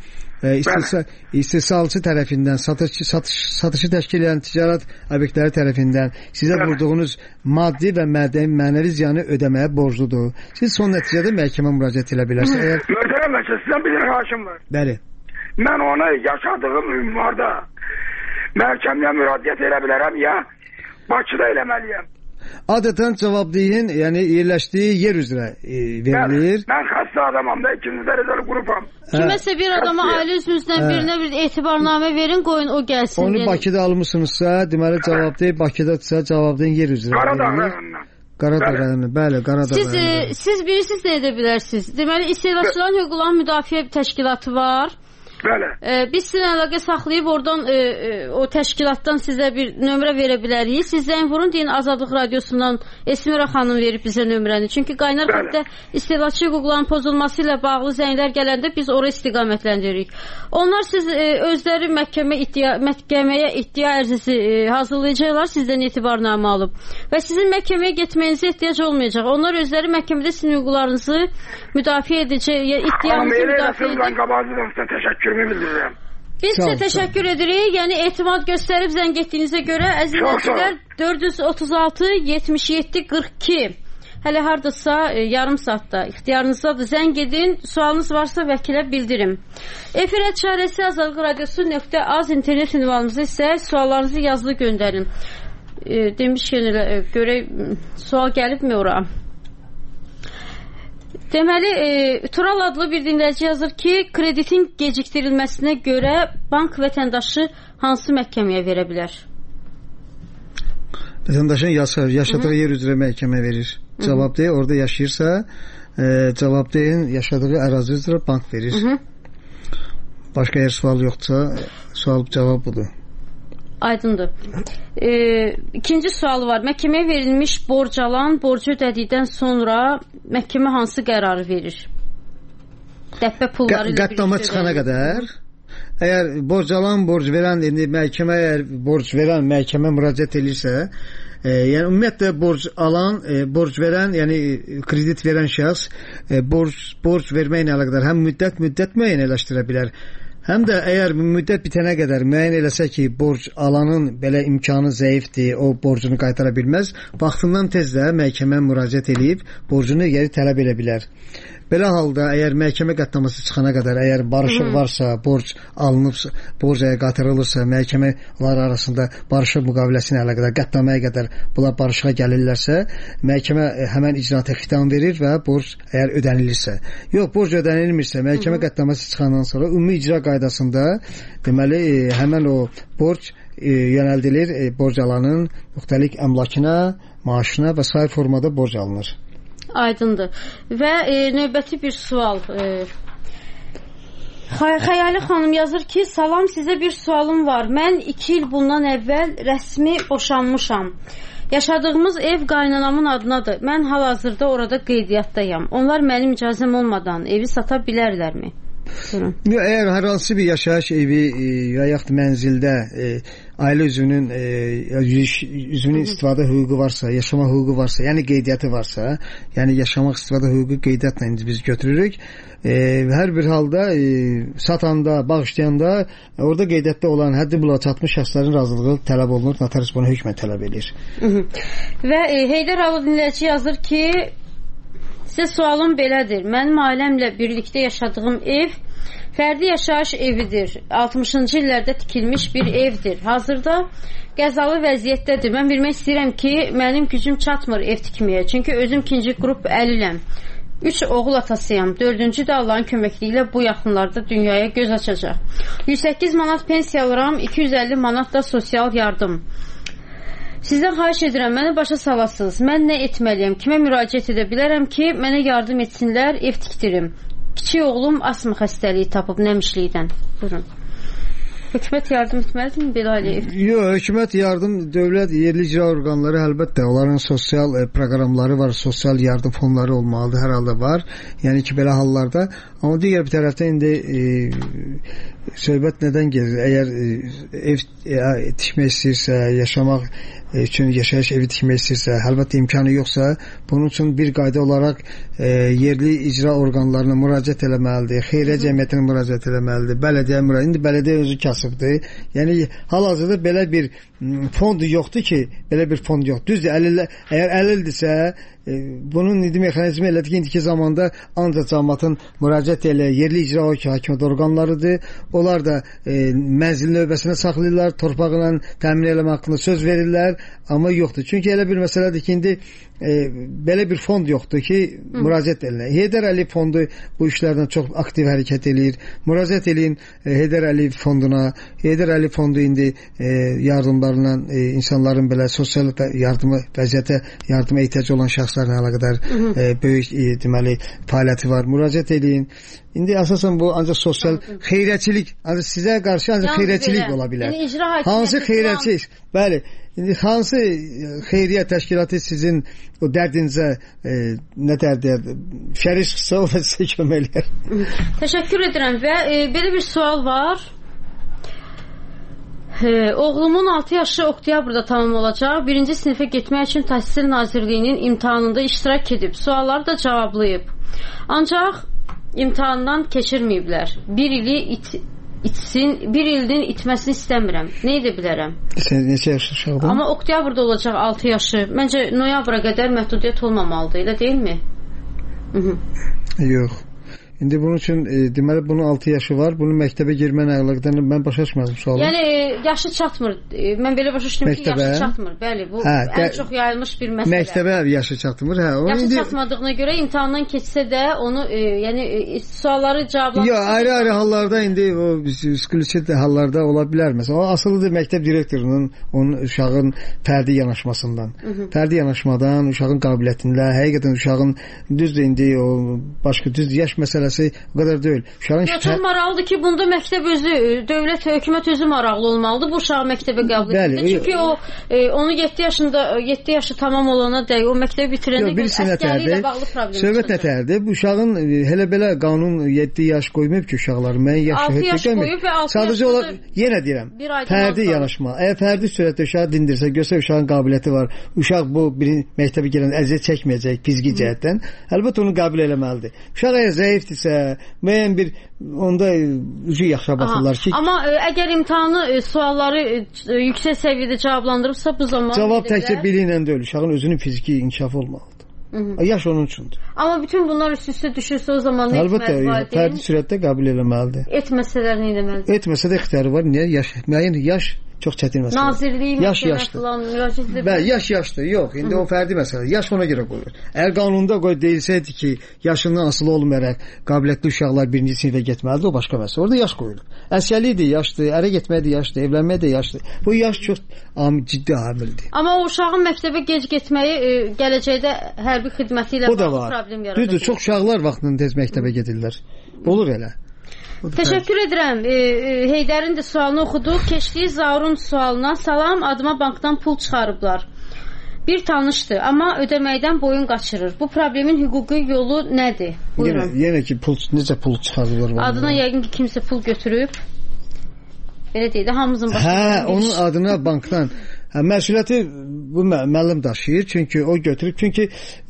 istehsalçı tərəfindən satışı təşkil edən ticarət obyektləri tərəfindən sizə vurduğunuz maddi və mənəvi ziyanı ödəməyə borcludur. Siz son nəticədə məhkəmə müraciət edə bilərsiniz. Möhtərəm vəkil, sizdən bir xahişim var. Bəli. Mən onu yaşadığım ünvarda məhkəməyə müraciət edə bilərəm ya Bakıda eləməliyəm. Adətən cavabdehin, yəni yerləşdiyi yer üzrə verilir. Mən xəstə adamam da, ikinci dərəcəli qrupam. Kiməsə bir adama ailə üzvünüzdən birinə bir etibarnamə verin, qoyun o gəlsin. Onu Bakıda almışsınızsa, deməli cavabdeh Bakıdadırsa, cavabdehin yer üzrə verilir. Qaradağ rayonu, bəli, Qaradağ rayonu. Siz bilirsiniz nə edə bilərsiniz? Deməli, istehlakçıların hüquqlarının müdafiə təşkilatı var. Bəli. Biz sizin əlaqə saxlayıb oradan o təşkilatdan sizə bir nömrə verə bilərik. Siz zəng vurun, deyin Azadlıq Radiosundan Esmira xanım verib bizə nömrəni. Çünki qaynar xəttə istehlakçı hüquqlarının pozulması ilə bağlı zənglər gələndə biz ora istiqamətləndirik. Onlar siz özləri məhkəməyə iddia ərizəsi hazırlayacaqlar, sizdən etibarnamə alıb. Və sizin məhkəməyə getməyinizə ehtiyac olmayacaq. Onlar özləri məhkəmədə sizin hüquqlarınızı müdafiə edəcək, iddianızı müdafiə edəcək. Biz sizə təşəkkür edirik. Yəni etimad göstərib zəng etdiyinizə görə əzizləyicilər 436 77 42 hələ hardasa yarım saatda ixtiyarınızdadır. Zəng edin. Sualınız varsa vəkilə bildirin. Efirə çarəsi Azadlıq Radiosu.az internet ünvanımızı isə suallarınızı yazılı göndərin. Demişkən elə görək sual gəlibmi ora? Deməli, Tural adlı bir dinləyici yazır ki, kreditin gecikdirilməsinə görə bank vətəndaşı hansı məhkəməyə verə bilər? Vətəndaşın yaşadığı yer üzrə məhkəmə verir. Cavabdeh orada yaşayırsa, cavabdehin yaşadığı ərazi üzrə bank verir. Başqa yer sual yoxdursa, sual cavab budur. Aydındır. İkinci sual var. Məhkəməyə verilmiş borc alan borcu ödədikdən sonra məhkəmə hansı qərarı verir? Dəbbə pulları ilə qətnamə çıxana qədər. Əgər borc alan, borc verən, məhkəmə əgər borc verən məhkəmə müraciət edirsə, yəni ümumiyyətlə borc alan, borc verən, yəni kredit verən şəxs borc verməklə əlaqədar həm müddət müəyyənləşdirə bilər. Həm də əgər müddət bitənə qədər müəyyən eləsə ki, borc alanın belə imkanı zəifdir, o borcunu qaytara bilməz, vaxtından tez də məhkəmə müraciət edib borcunu geri tələb edə bilər. Belə halda əgər məhkəmə qətnaməsi çıxana qədər, əgər barışıq varsa, borc alınıbsa, borc qaytarılırsa, məhkəmələr arasında barışıq müqaviləsinə əlaqədar qətnaməyə qədər bunlar barışığa gəlirlərsə, məhkəmə həmən icraata xitam verir və borc əgər ödənilirsə. Yox, borc ödənilmirsə, məhkəmə qətnaməsi çıxandan sonra ümumi icra qaydasında deməli həmən o borc yönəldilir borc alanın müxtəlif əmlakına, maaşına və sair formada borc alınır. Aydındır. Və növbəti bir sual. Xəyali xanım yazır ki, salam, sizə bir sualım var. Mən 2 il bundan əvvəl rəsmi boşanmışam. Yaşadığımız ev qaynanamın adınadır. Mən hal-hazırda orada qeydiyyatdayam. Onlar mənim icazəm olmadan evi sata bilərlərmi? Əgər hər hansı bir yaşayış evi və yaxud mənzildə ailə üzvünün istifadə hüququ varsa, yaşama hüququ varsa, yəni qeydiyyatı varsa, yəni yaşamaq istifadə hüququ qeydiyyatla biz götürürük. Hər bir halda satanda, bağışlayanda orada qeydiyyatda olan həddi buluğa çatmış şəxslərin razılığı tələb olunur. Notarius bunu hökmən tələb edir. Və Heydər Alı dinləyici yazır ki, sizə sualım belədir. Mənim ailəmlə birlikdə yaşadığım ev fərdi yaşayış evidir. 60-cı illərdə tikilmiş bir evdir. Hazırda qəzalı vəziyyətdədir. Mən bilmək istəyirəm ki, mənim gücüm çatmır ev tikməyə. Çünki özüm ikinci qrup əliləm. 3 oğul atasıyam. 4-cü də Allahın köməkliyi ilə bu yaxınlarda dünyaya göz açacaq. 108 manat pensiya alıram, 250 manat da sosial yardım. Sizdən xahiş edirəm, məni başa salasınız. Mən nə etməliyəm? Kimə müraciət edə bilərəm ki, mənə yardım etsinlər, ev tikdirim. Kiçik oğlum asma xəstəliyi tapıb nəmişlikdən. Buyurun. Hökumət yardım etməlidirmi belə ailə ev? Yox, hökumət yardım, dövlət, yerli icra orqanları əlbəttə, onların sosial proqramları var, sosial yardım fonları olmalıdır, hər halda var. Yəni ki, belə hallarda. Amma digər bir tərəfdən indi söhbət nədən gedir? Əgər ev tikmək istəyirsə, yaşamaq üçün yaşayış evi tikmək istəyirsə, əlbəttə imkanı yoxsa, bunun üçün bir qayda olaraq yerli icra orqanlarına müraciət eləməlidir, xeyriyyə cəmiyyətinə müraciət eləməlidir, bələdiyyə müraciət. İndi bələdiyyə özü kasıbdır. Yəni hal-hazırda belə bir fond yoxdur ki, belə bir fond yoxdur. Düzdür, əgər əlildirsə, bunun indi mexanizmi elədir ki, indiki zamanda ancaq cəmiyyətin müraciət elə yerli icra hakimiyyət orqanlarıdır. Onlar da mənzil növbəsində saxlayırlar, torpaqla təmin eləmə haqqında söz verirlər, amma yoxdur. Çünki elə bir məsələdir ki, indi belə bir fond yoxdur ki, müraciət edilən. Heydər Əliyev fondu bu işlərdən çox aktiv hərəkət eləyir. Müraciət eləyin Heydər Əliyev fonduna. Heydər Əliyev fondu indi yardımlarla insanların belə sosial yardıma, vəziyyətə yardıma ehtiyac olan şəxslərlə əlaqədar böyük deməli fəaliyyəti var. Müraciət eləyin. İndi əsasən bu ancaq sosial xeyriyyəçilik, ancaq sizə qarşı ancaq xeyriyyəçilik ola bilər. Yəni hansı xeyriyyəçilik? Bəli. İndi hansı xeyriyyə təşkilatı sizin o dərdinizə nə dərdir? Şərik çıxsa o da sizə kömək edər. Təşəkkür edirəm və belə bir sual var. Oğlumun 6 yaşı oktyabrda tamam olacaq. 1-ci sinifə getmək üçün Təhsil Nazirliyinin imtahanında iştirak edib. Sualları da cavablayıb. Ancaq imtahandan keçirməyiblər. Bir ilin itməsini istəmirəm. Nə edə bilərəm? Sən neçə yaş uşaqdın? Amma oktyabrda olacaq 6 yaşı. Məncə noyabra qədər məhdudiyyət olmamalıdır, elə deyilmi? Yox. İndi bunun üçün deməli bunun 6 yaşı var. Bunun məktəbə girməklə əlaqədar mən başa düşmədim sualı. Yəni yaşı çatmır. Mən belə başa düşdüm ki, yaşı çatmır. Bəli, bu ən çox yayılmış bir məsələ. Məktəbə yaşı çatmır. Yaşı çatmadığına görə imtahandan keçsə də onu yəni sualları cavablandırır. Yox, ayrı-ayrı hallarda indi o ekskluziv hallarda ola bilər. Məsələn, o asılıdır məktəb direktorunun onun uşağın fərdi yanaşmasından. Fərdi yanaşmadan, uşağın qabiliyyətində, həqiqətən uşağın düzdür indi o başqa düz yaş məsələsi o qədər deyil. Çox maraqlıdır ki, bunda məktəb özü, dövlət, hökumət özü maraqlı olmalıdır bu uşağı məktəbə qəbul etməkdə. Çünki o onu 7 yaşı tamam olana dək o məktəbi bitirəndə əsgərliyi ilə bağlı problem çıxacaq. Söhbət nətərdir? Bu uşağın hələ belə qanun 7 yaş qoymayıb ki, uşaqlar. Mən 6 yaş qoyub və 6 sadəcə olaraq yenə deyirəm. Fərdi yanaşma. Əgər fərdi surətdə uşağı dindirsə, görsə uşağın qabiliyyəti var. Uşaq bu məktəbə gələn əziyyət çəkməyəcək fiziki cəhətdən. Əlbəttə onu qəbul etməlidir. Uşaq əgər zəifdir müəyyən bir onda ucu yaxşı baxırlar ki. Amma əgər imtahanı sualları yüksək səviyyədə cavablandırıbsa bu zaman cavab təkcə bili ilə deyil, uşağın özünün fiziki inkişafı olmalıdır. Yaş onun üçündür. Amma bütün bunlar üst-üstə düşürsə o zaman nə etməli valideyn? Fərdi surətdə qəbul etməlidir. Etməsələr nə etməlidir? Etməsə də ixtiyarı var. Niyə? Müəyyən yaş çox çətin məsələ. Nazirliyi müraciət edir. Bəli, yaş-yaşdır. Yox, indi o fərdi məsələ. Yaş ona görə qoyulur. Əgər qanunda deyilsəydi ki, yaşından asılı olmayaraq qabiliyyətli uşaqlar 1-ci sinifə getməlidir, o başqa məsələ. Orada yaş qoyulur. Əsgərlik də yaşdır, ərə getmək də yaşdır, evlənmək də yaşdır. Bu yaş çox ciddi amildir. Amma o uşağın məktəbə gec getməyi gələcəkdə hərbi xidməti ilə bağlı problem yaradacaq. Düzdür, çox uşaqlar vaxtında tez məktəbə gedirlər. Olur elə. Təşəkkür edirəm. Heydərin də sualını oxuduq. Keçdiyi Zaurun sualına salam, adıma bankdan pul çıxarıblar. bir tanışdır, amma ödəməkdən boyun qaçırır. Bu problemin hüquqi yolu nədir? Buyurun. Yenə ki, necə pul çıxarılır? Adına yəqin ki, kimsə pul götürüb. Belə deyil, hamımızın başına. Onun adına bankdan. Məsuliyyəti bu müəllim daşıyır. Çünki o götürüb. Çünki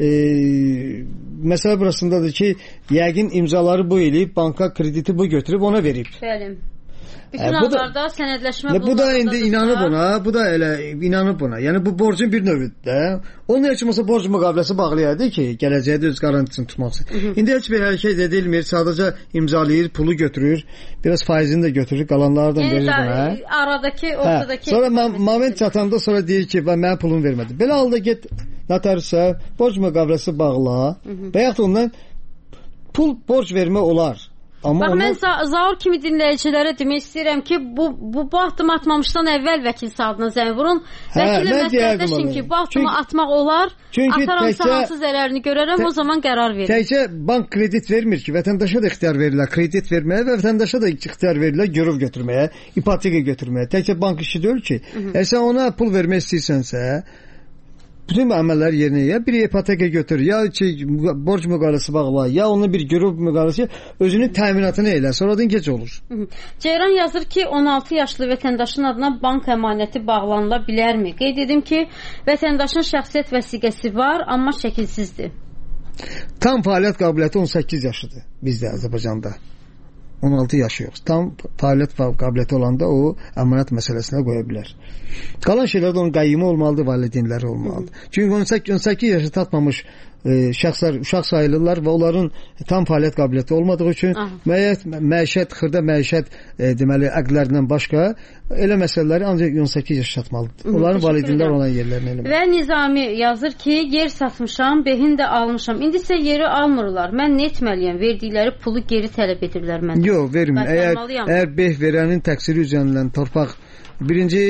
məsələ burasındadır ki, yəqin imzaları bu eləyib, banka krediti bu götürüb, ona verib. Bəli. Bütün hallarda sənədləşmə bu da indi inanıb ona, bu da elə inanıb buna. Yəni bu borcun bir növüdür də. Onun heç olmasa borc müqaviləsi bağlayadı ki, gələcəkdə öz qarantisini tutmaq üçün. İndi heç bir hərəkət edilmir, sadəcə imzalayır, pulu götürür, biraz faizini də götürür, qalanlardan verir buna. Aradakı, ortadakı. Sonra moment çatanda sonra deyir ki, mən pulumu vermədim. Belə halda get notariusa, borc müqaviləsi bağla və yaxud ondan pul borc vermə olar. Bax, mən Zaur kimi dinləyicilərə demək istəyirəm ki, bu addımı atmamışdan əvvəl vəkil saatına zəng vurun. Vəkillə məsləhətləşin ki, bu addımı atmaq olar, ataramsa hansı zərərini görərəm, o zaman qərar verir. Təkcə bank kredit vermir ki, vətəndaşa da ixtiyar verirlər kredit verməyə və vətəndaşa da ixtiyar verirlər görüv götürməyə, ipoteka götürməyə. Təkcə bank işi deyil ki, sən ona pul vermək istəyirsənsə, bütün əməllər yerinə ya bir ipoteka götür, ya ki, borc müqaviləsi bağla, ya onun bir görüv müqaviləsi, özünün təminatını elə, sonradan gec olur. Ceyran yazır ki, 16 yaşlı vətəndaşın adına bank əmanəti bağlanıla bilərmi? Qeyd edim ki, vətəndaşın şəxsiyyət vəsiqəsi var, amma şəkilsizdir. Tam fəaliyyət qabiliyyəti 18 yaşıdır bizdə Azərbaycanda. 16 yaşı yox. Tam fəaliyyət qabiliyyəti olanda o əmanət məsələsinə qoya bilər. Qalan şeylərdə onun qayyımı olmalıdır, valideynləri olmalıdır. Çünki 18 yaşı tatmamış şəxslər uşaq sayılırlar və onların tam fəaliyyət qabiliyyəti olmadığı üçün məişət, xırda məişət deməli əqdlərindən başqa elə məsələləri ancaq 18 yaş çatmalıdır. Onların valideynlər olan yerlərinə eləmək. Və Nizami yazır ki, yer satmışam, behin də almışam. İndi isə yeri almırlar. Mən nə etməliyəm? Verdikləri pulu geri tələb edirlər məndən. Yox, vermir. Əgər beh verənin təqsiri üzərindən torpaq birinci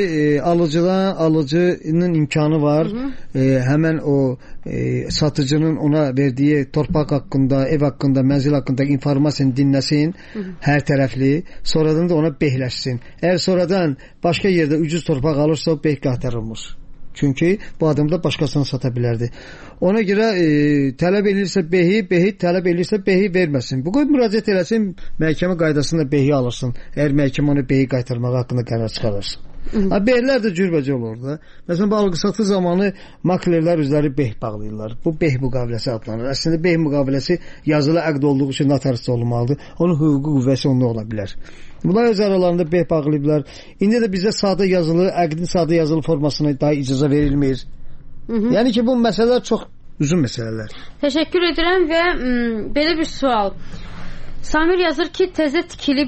alıcının imkanı var. Həmən o satıcının ona verdiyi torpaq haqqında, ev haqqında, mənzil haqqında informasiyanı dinləsin, hər tərəfli. Sonradan da ona behləşsin. Əgər sonradan başqa yerdə ucuz torpaq alırsa, o beh qaytarılmır. Çünki bu adam da başqasına sata bilərdi. Ona görə tələb edirsə behi tələb edirsə behi verməsin. Bu qoy müraciət eləsin, məhkəmə qaydasında behi alırsın. Əgər məhkəmə onu behi qaytarmaq haqqında qərar çıxarırsa. Behlər də cürbəcə olur da. Məsələn, bu alqı-satı zamanı maklerlər özləri beh bağlayırlar. Bu beh müqaviləsi adlanır. Əslində beh müqaviləsi yazılı əqd olduğu üçün notariusda olmalıdır. Onun hüquqi qüvvəsi onda ola bilər. Bunlar öz aralarında beh bağlayıblar. İndi də bizə sadə yazılı, əqdin sadə yazılı formasına daha icazə verilmir. Yəni ki, bu məsələlər çox uzun məsələlər. Təşəkkür edirəm və belə bir sual. Samir yazır ki, təzə tikili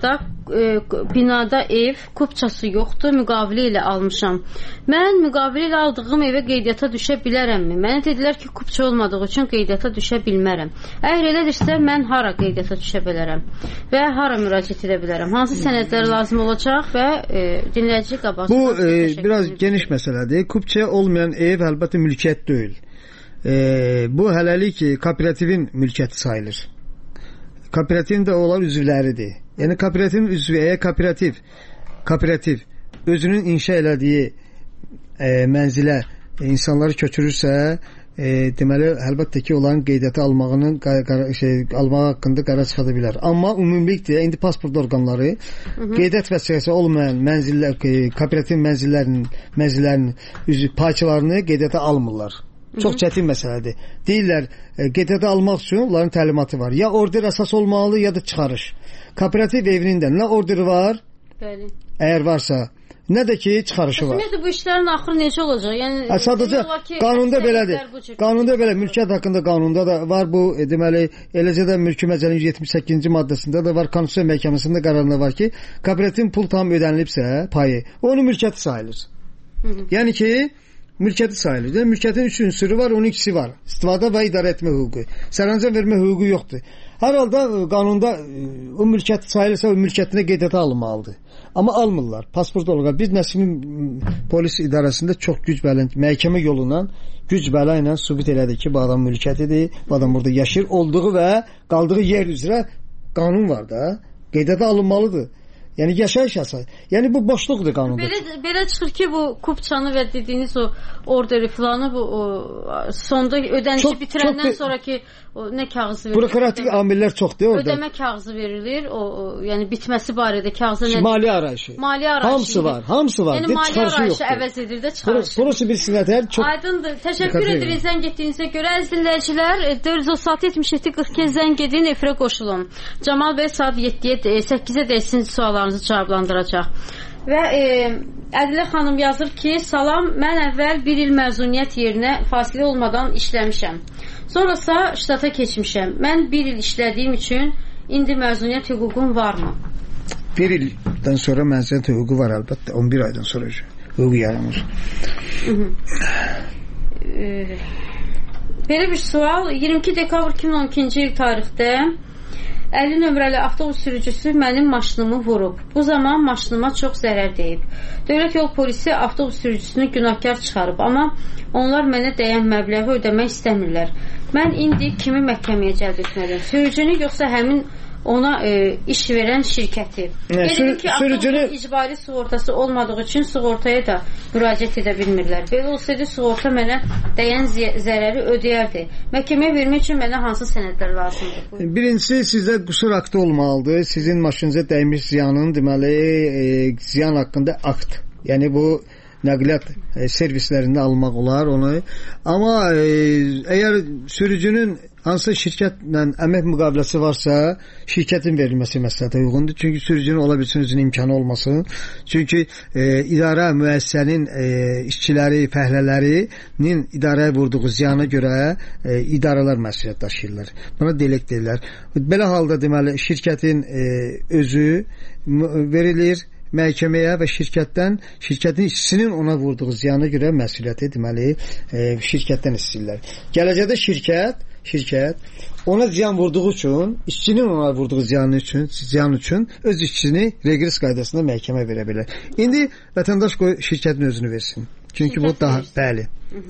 binada ev, kupçası yoxdur, müqavili ilə almışam. Mən müqavili ilə aldığım evə qeydiyyata düşə bilərəmmi? Mənə dedilər ki, kupça olmadığı üçün qeydiyyata düşə bilmərəm. Əgər elədirsə, mən hara qeydiyyata düşə bilərəm və hara müraciət edə bilərəm? Hansı sənədlər lazım olacaq və dinləyici qabaqsın? Bu biraz geniş məsələdir. Kupça olmayan ev əlbəttə mülkiyyət deyil. Bu hələlik kooperativin mülkiyyəti sayılır. Kooperativin də olan üzvləridir. Yəni kooperativin üzvü, əgər kooperativ özünün inşa elədiyi mənzilə insanları köçürürsə, deməli əlbəttə ki, onların qeydiyyata almaq haqqında qərar çıxada bilər. Amma ümumilikdə indi pasport orqanları qeydiyyat vəsiqəsi olmayan kooperativ mənzillərinin payçılarını qeydiyyata almırlar. Çox çətin məsələdir. Deyirlər, qeydiyyata almaq üçün onların təlimatı var. Ya order əsas olmalı, ya da çıxarış. Kooperativ evinin də nə orderi var, əgər varsa, nə də ki, çıxarışı var. Ümumiyyətlə, bu işlərin axırı necə olacaq? Yəni, sadəcə qanunda belədir. Qanunda belə, mülkiyyət haqqında qanunda da var bu, deməli, eləcə də mülki məcəllənin 178-ci maddəsində də var, Konstitusiya məhkəməsində qərarında var ki, kooperativin pul tam ödənilibsə, payı, onun mülkiyyəti sayılır. Yəni ki, mülkiyyəti sayılır. Mülkiyyətin 3 ünsürü var, onun ikisi var. İstifadə və idarə etmə hüququ. Sərəncam vermə hüququ yoxdur. Hər halda qanunda o mülkiyyəti sayılırsa, o mülkiyyətinə qeydiyyata alınmalıdır. Amma almırlar. Pasport olarak biz Nəsimin polis idarəsində çox güc bələ, məhkəmə yolundan güc bələ ilə sübut elədi ki, bu adam mülkiyyətidir, bu adam burada yaşayır olduğu və qaldığı yer üzrə qanun var da, qeydiyyata alınmalıdır. Yəni yaşayış yasayı. Yəni bu boşluqdur qanunda. Belə çıxır ki, bu kupçanı və dediyiniz o orderi filanı bu sonda ödənişi bitirəndən sonraki nə kağızı verilir? Bürokratik amillər çoxdur orada. Ödəmə kağızı verilir. O yəni bitməsi barədə kağızı nə? Maliyyə arayışı. Hamısı var. Yəni maliyyə arayışı əvəz edir də çıxarışı. Burası bir sinətər çox. Aydındır. Təşəkkür edirik zəng etdiyinizə görə. Əziz dinləyicilər, 436-77-42 zəng edin, efirə qoşulun. Camal bəy saat 8-ə də sizin suallarınızı cavablandıracaq. Və Ədilə xanım yazır ki, salam, mən əvvəl 1 il məzuniyyət yerinə fasilə olmadan işləmişəm. Sonrasa ştata keçmişəm. Mən 1 il işlədiyim üçün indi məzuniyyət hüququm varmı? 1 ildən sonra məzuniyyət hüququ var əlbəttə. 11 aydan sonra hüquq yaranır. Belə bir sual. 22 dekabr 2012-ci il tarixdə 50 nömrəli avtobus sürücüsü mənim maşınımı vurub. Bu zaman maşınıma çox zərər deyib. Dövlət yol polisi avtobus sürücüsünü günahkar çıxarıb, amma onlar mənə dəyən məbləği ödəmək istəmirlər. Mən indi kimi məhkəməyə cəlb etməliyim? Sürücünü yoxsa həmin ona iş verən şirkəti? Dedim ki, avtobusun icbari sığortası olmadığı üçün sığortaya da müraciət edə bilmirlər. Belə olsaydı sığorta mənə dəyən zərəri ödəyərdi. Məhkəməyə vermək üçün mənə hansı sənədlər lazımdır? Birincisi, sizdə qüsur aktı olmalıdır. Sizin maşınıza dəymiş ziyanın, deməli, ziyan haqqında akt. Yəni bu nəqliyyat servislərində almaq olar onu. Amma əgər sürücünün hansısa şirkətlə əmək müqaviləsi varsa, şirkətin verilməsi məsləhətə uyğundur. Çünki sürücünün ola bilsin özünün imkanı olmasın. Çünki idarə müəssisənin işçiləri, fəhlələrinin idarəyə vurduğu ziyana görə idarələr məsuliyyət daşıyırlar. Buna delek deyirlər. Belə halda deməli şirkətin özü verilir məhkəməyə və şirkətin işçisinin ona vurduğu ziyana görə məsuliyyəti deməli şirkətdən istəyirlər. Gələcəkdə şirkət ona ziyan vurduğu üçün, işçinin ona vurduğu ziyan üçün öz işçisini reqres qaydasında məhkəmə verə bilər. İndi vətəndaş qoy şirkətin özünü versin. Çünki bu daha bəli.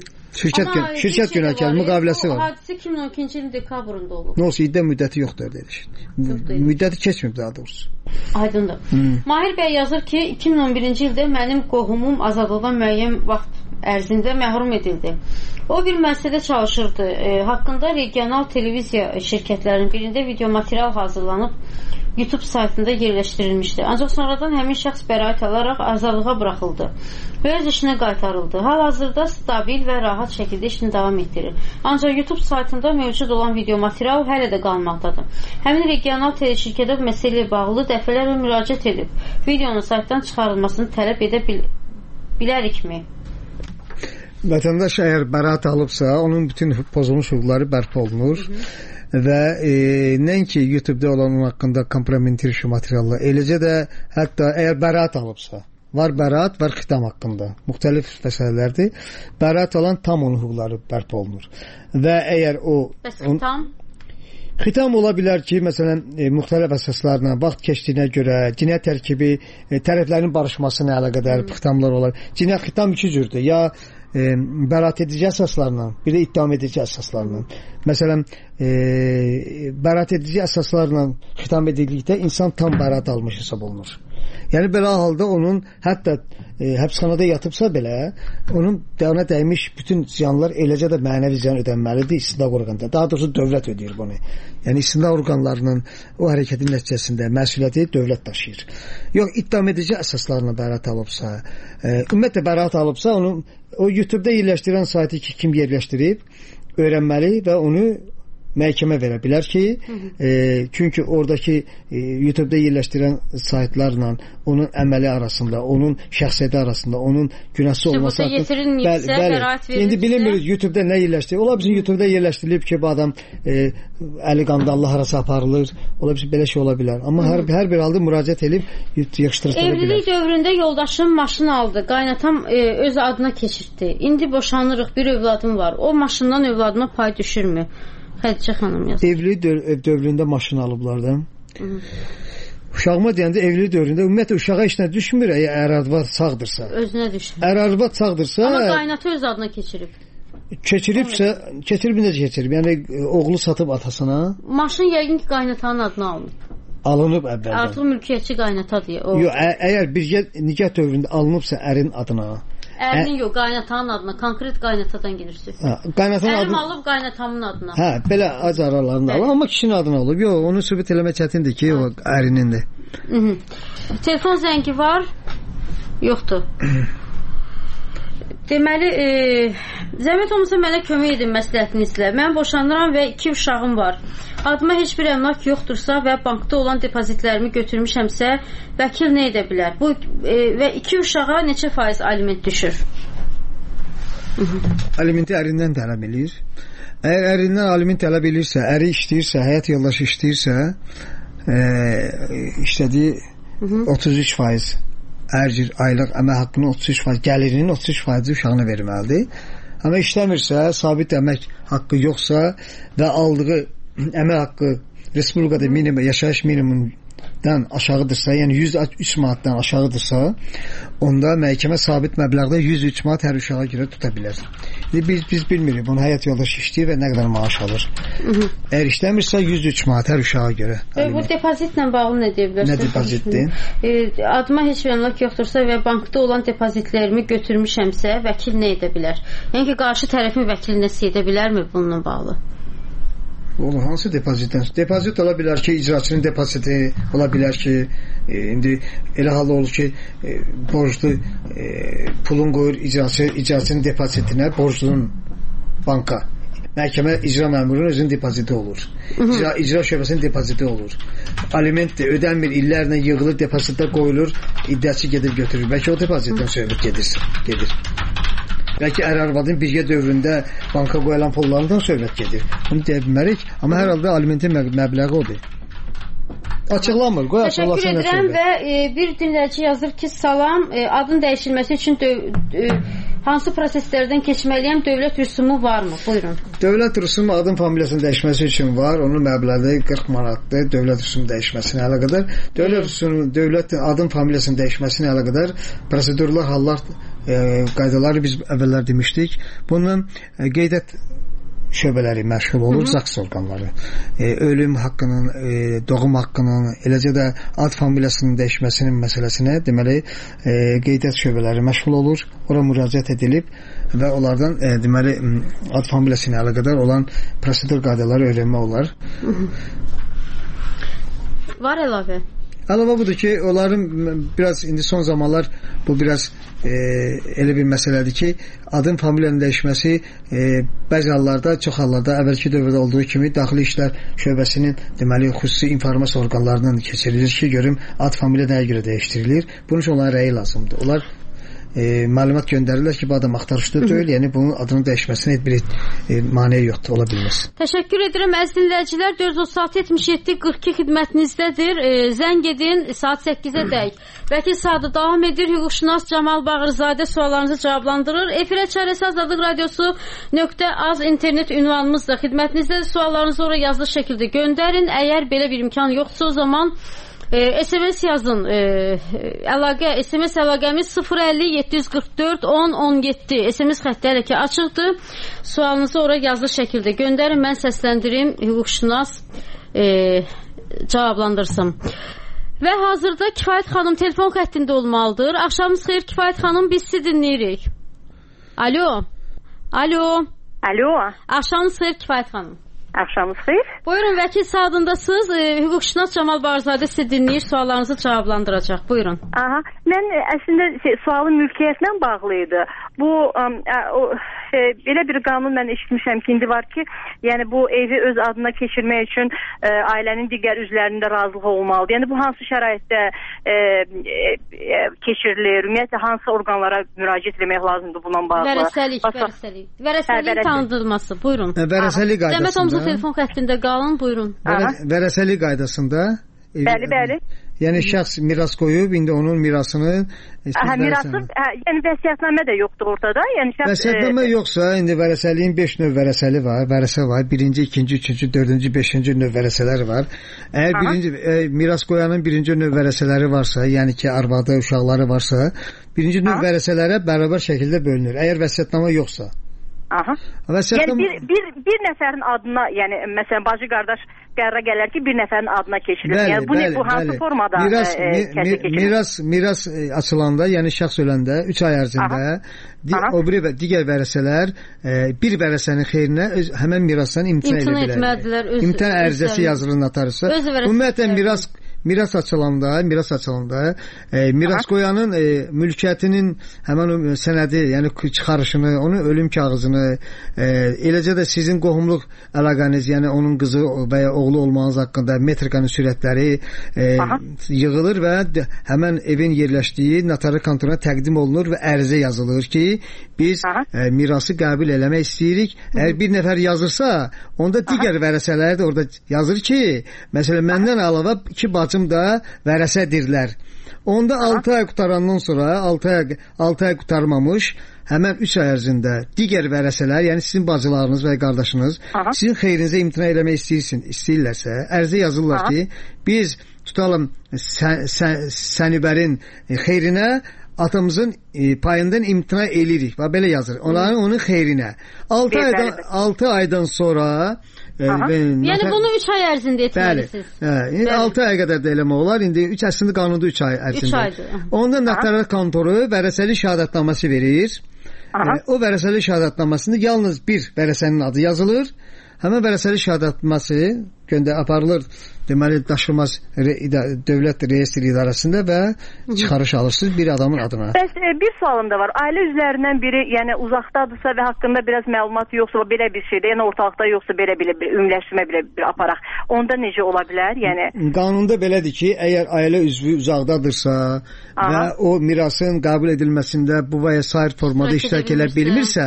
Şirkət günahkar müqaviləsi var. Hadisə 2012-ci ilin dekabrında olub. Nə olsa iddia müddəti yoxdur dedik. Müddəti keçməyib daha doğrusu. Aydındır. Mahir bəy yazır ki, 2011-ci ildə mənim qohumum azadlıqdan müəyyən vaxt ərzində məhrum edildi. O bir müəssisədə çalışırdı. Haqqında regional televiziya şirkətlərinin birində video material hazırlanıb YouTube saytında yerləşdirilmişdi. Ancaq sonradan həmin şəxs bəraət alaraq azadlığa buraxıldı və öz işinə qaytarıldı. Hal-hazırda stabil və rahat şəkildə işini davam etdirir. Ancaq YouTube saytında mövcud olan video material hələ də qalmaqdadır. Həmin regional şirkətə bu məsələ ilə bağlı dəfələrlə müraciət edib. Videonun saytdan çıxarılmasını tələb edə bilərikmi? Vətəndaş əgər bəraət alıbsa, onun bütün pozulmuş hüquqları bərpa olunur. Və nəinki YouTube-da olan onun haqqında kompromitiriş materiallar, eləcə də hətta əgər bəraət alıbsa, var bəraət, var xitam haqqında, müxtəlif məsələlərdir. Bəraət alan tam onun hüquqları bərpa olunur. Və əgər o... Bəs xitam? Xitam ola bilər ki, məsələn, müxtəlif əsaslarla, vaxt keçdiyinə görə, cinayət tərkibi, tərəflərin barışmasına əlaqədar xitamlar olar. Cinayət xitam iki cürdür. Ya bəraət edici əsaslarla, bir də ittiham edici əsaslarla. Məsələn, bəraət edici əsaslarla xitam edildikdə insan tam bəraət almış hesab olunur. Yəni belə halda onun hətta həbsxanada yatıbsa belə, onun ona dəymiş bütün ziyanlar eləcə də mənəvi ziyan ödənməlidir istintaq orqanında. Daha doğrusu dövlət ödəyir bunu. Yəni istintaq orqanlarının o hərəkətin nəticəsində məsuliyyəti dövlət daşıyır. Yox, ittiham edici əsaslarla bəraət alıbsa, ümumiyyətlə bəraət alıbsa, onun o YouTube-da yerləşdirən saytı kim yerləşdirib öyrənməli və onu məhkəmə verə bilər ki, çünki oradakı YouTube-da yerləşdirən saytlarla onun əməli arasında, onun şəxsiyyəti arasında, onun günahsız olması haqqında indi bilinmirik YouTube-da nə yerləşdirir. Ola bilsin YouTube-da yerləşdirilib ki, bu adam əli qanda Allah harasa aparılır. Ola bilsin belə şey ola bilər. Amma hər bir halda müraciət edib yığışdırılır. Evlilik dövründə yoldaşım maşın aldı. Qaynatam öz adına keçirtdi. İndi boşanırıq, bir övladım var. O maşından övladıma pay düşürmü? Xədicə xanım yazır. Evlilik dövründə maşın alıblar da. Uşağıma deyəndə evlilik dövründə ümumiyyətlə uşağa heç nə düşmür, əgər arvad sağdırsa. Özünə düşür. Əgər arvad sağdırsa... Amma qaynatı öz adına keçirib. Keçirib necə keçirib? Yəni oğlu satıb atasına. Maşın yəqin ki qaynatanın adına alınıb. alınıb əvvəldən. Artıq mülkiyyətçi qaynatadır. Yox, əgər birgə nikah dövründə alınıbsa ərin adına. Ərinin yox, qaynatanın adına, konkret qaynatadan gedirsiz. Qaynatan ərim alıb qaynatamın adına. Hə, belə ac aralarında alır, amma kişinin adına olub. Yox, onu sübut eləmək çətindir ki, o ərinindir. Telefon zəngi var? Yoxdur. Deməli, zəhmət olmasa mənə kömək edin məsləhətinizlə. Mən boşanıram və 2 uşağım var. Adıma heç bir əmlak yoxdursa və bankda olan depozitlərimi götürmüşəmsə, vəkil nə edə bilər? Bu və 2 uşağa neçə faiz aliment düşür? Alimenti ərindən tələb edir. Əgər ərindən aliment tələb edirsə, əri işləyirsə, həyat yoldaşı işləyirsə, işlədiyi 33% hər cür aylıq əmək haqqının 33%, gəlirinin 33% uşağına verməlidir. Amma işləmirsə, sabit əmək haqqı yoxsa və aldığı əmək haqqı respublikada yaşayış minimumundan aşağıdırsa, yəni 103 manatdan aşağıdırsa, onda məhkəmə sabit məbləğdə 103 manat hər uşağa görə tuta bilər. Biz bilmirik bunu həyat yoldaşı işləyir və nə qədər maaş alır. Əgər işləmirsə 103 manat hər uşağa görə. Bu depozitlə bağlı nə deyə bilərsiniz? Nə depozitdir? Adıma heç bir əmlak yoxdursa və bankda olan depozitlərimi götürmüşəmsə, vəkil nə edə bilər? Yəni ki, qarşı tərəfin vəkili nəsə edə bilərmi bununla bağlı? Olur, hansı depozitdən? Depozit ola bilər ki, icraçının depoziti, ola bilər ki, indi elə hal olur ki, borclu pulun qoyur icraçının depozitinə, borclunun banka. Məhkəmə icra məmurunun özünün depoziti olur. İcra şöbəsinin depoziti olur. Aliment də ödənmir, illərlə yığılır, depozitdə qoyulur, iddiaçı gedib götürür. Bəlkə o depozitdən söhbət gedir. Bəlkə ər-arvadın birgə dövründə banka qoyulan pullarından söhbət gedir. Bunu deyə bilmərik, amma hər halda alimentin məbləği odur. Açıqlamır, qoy açıqlasın. Təşəkkür edirəm və bir dinləyici yazır ki, salam, adın dəyişilməsi üçün hansı proseslərdən keçməliyəm, dövlət rüsumu varmı? Buyurun. Dövlət rüsumu adın familiyasının dəyişməsi üçün var, onun məbləği 40 manatdır, dövlət rüsumu dəyişməsinə əlaqədar. Dövlət adın familiyasının dəyişməsinə əlaqədar prosedurlar, hallar, qaydaları biz əvvəllər demişdik. Bunun qeydiyyat şöbələri məşğul olur, ZAKS orqanları. Ölüm haqqının, doğum haqqının, eləcə də ad familiyasının dəyişməsinin məsələsinə deməli qeydiyyat şöbələri məşğul olur. Ora müraciət edilib və onlardan deməli ad familiyası ilə əlaqədar olan prosedur qaydaları öyrənmək olar. Var əlavə? Əlavə budur ki, onların biraz indi son zamanlar bu biraz elə bir məsələdir ki, adın familiyanın dəyişməsi bəzi hallarda, çox hallarda əvvəlki dövrdə olduğu kimi Daxili İşlər Şöbəsinin deməli xüsusi informasiya orqanlarından keçirilir ki, görüm ad familiya nəyə görə dəyişdirilir. Bunun üçün onların rəyi lazımdır. Onlar məlumat göndərirlər ki, bu adam axtarışda deyil, yəni bunun adının dəyişməsinə heç bir maneə yoxdur, ola bilməz. Təşəkkür edirəm əziz dinləyicilər. 436-77-42 xidmətinizdədir. Zəng edin saat 8-ə dək. Vəkil Sadı davam edir. Hüquqşünas Camal Bağırzadə suallarınızı cavablandırır. Efirə çarəsi Azadlıq Radiosu.az internet ünvanımızda xidmətinizdə. Suallarınızı oraya yazılı şəkildə göndərin. Əgər belə bir imkan yoxsa, o zaman SMS yazın. SMS əlaqəmiz 050-744-10-17. SMS xətti hələ ki açıqdır. Sualınızı oraya yazılı şəkildə göndərin. Mən səsləndirim. Hüquqşünas cavablandırsın. Və hazırda Kifayət xanım telefon xəttində olmalıdır. Axşamınız xeyir Kifayət xanım, biz sizi dinləyirik. Alo. Axşamınız xeyir Kifayət xanım. Axşamınız xeyir. Buyurun, vəkil Sadındasınız. Hüquqşünas Camal Bağırzadə sizi dinləyir, suallarınızı cavablandıracaq. Buyurun. Mən əslində sualın mülkiyyətlə bağlı idi. Bu belə bir qanun mən eşitmişəm ki, indi var ki, yəni bu evi öz adına keçirmək üçün ailənin digər üzvlərinin də razılığı olmalıdır. Yəni bu hansı şəraitdə keçirilir? Ümumiyyətlə hansı orqanlara müraciət etmək lazımdır bununla bağlı? Vərəsəlik tanıdılması. Buyurun. Vərəsəlik qaydasında. Telefon xəttində qalın, buyurun. Vərəsəlik qaydasında. Bəli. Yəni şəxs miras qoyub, indi onun mirasını mirası, yəni vəsiyyətnamə də yoxdur ortada. Yəni vəsiyyətnamə yoxsa, indi vərəsəliyin 5 növ vərəsəli var. Vərəsə var. 1-ci, 2-ci, 3-cü, 4-cü, 5-ci növ vərəsələri var. Əgər miras qoyanın 1-ci növ vərəsələri varsa, yəni ki, arvadı, uşaqları varsa, 1-ci növ vərəsələrə bərabər şəkildə bölünür. Əgər vəsiyyətnamə yoxsa. Aha. Vəsiyyətnamə... Yəni bir nəfərin adına, yəni məsələn bacı qardaş qərara gələr ki, bir nəfərin adına keçilir. Bəli, yəni bu hansı formada miras açılanda, yəni şəxs öləndə 3 ay ərzində o biri və digər vərəsələr bir vərəsənin xeyrinə həmin mirasdan imtina edə bilər. İmtina ərizəsi yazılır notariusa. Ümumiyyətlə miras açılanda miras qoyanın mülkiyyətinin həmin o sənədi, yəni çıxarışını, onun ölüm kağızını, eləcə də sizin qohumluq əlaqəniz, yəni onun qızı və ya oğlu olmanız haqqında metrikanın sürətləri yığılır və həmin evin yerləşdiyi notarial kontoruna təqdim olunur və ərizə yazılır ki, biz mirası qəbul eləmək istəyirik. Əgər bir nəfər yazırsa, onda digər vərəsələr də orada yazır ki, məsələn, məndən əlavə 2 bacım da vərəsədirlər. Onda 6 ay qutarandan sonra 6 ay qutarmamış həmən 3 ay ərzində digər vərəsələr, yəni sizin bacılarınız və qardaşınız sizin xeyrinizə imtina eləmək istəyirlərsə, ərizə yazırlar ki, biz tutalım Sənibərin xeyrinə atamızın payından imtina edirik və belə yazır. Onun xeyrinə. 6 aydan sonra yəni bunu 3 ay ərzində etməlisiniz. Bəli. 6 ay qədər də eləmək olar. İndi əslində qanunda 3 ay ərzində. Onda notarial kontoru vərəsəli şəhadətnaməsi verir. O vərəsəli şəhadətnamasında yalnız bir vərəsənin adı yazılır. Həmin vərəsəli şəhadətnaməsi aparılır, deməli daşınmaz dövlət reyestr idarəsində və çıxarış alırsınız bir adamın adına. Bəs bir sualım da var. Ailə üzvlərindən biri, yəni uzaqdadırsa və haqqında biraz məlumat yoxsa, belə bir şeydə, yəni ortalıqda yoxsa, belə ümumiləşdirmə belə bir aparaq. Onda necə ola bilər? Yəni qanunda belədir ki, əgər ailə üzvü uzaqdadırsa və o mirasın qəbul edilməsində bu və ya sair formada iştirak edə bilmirsə,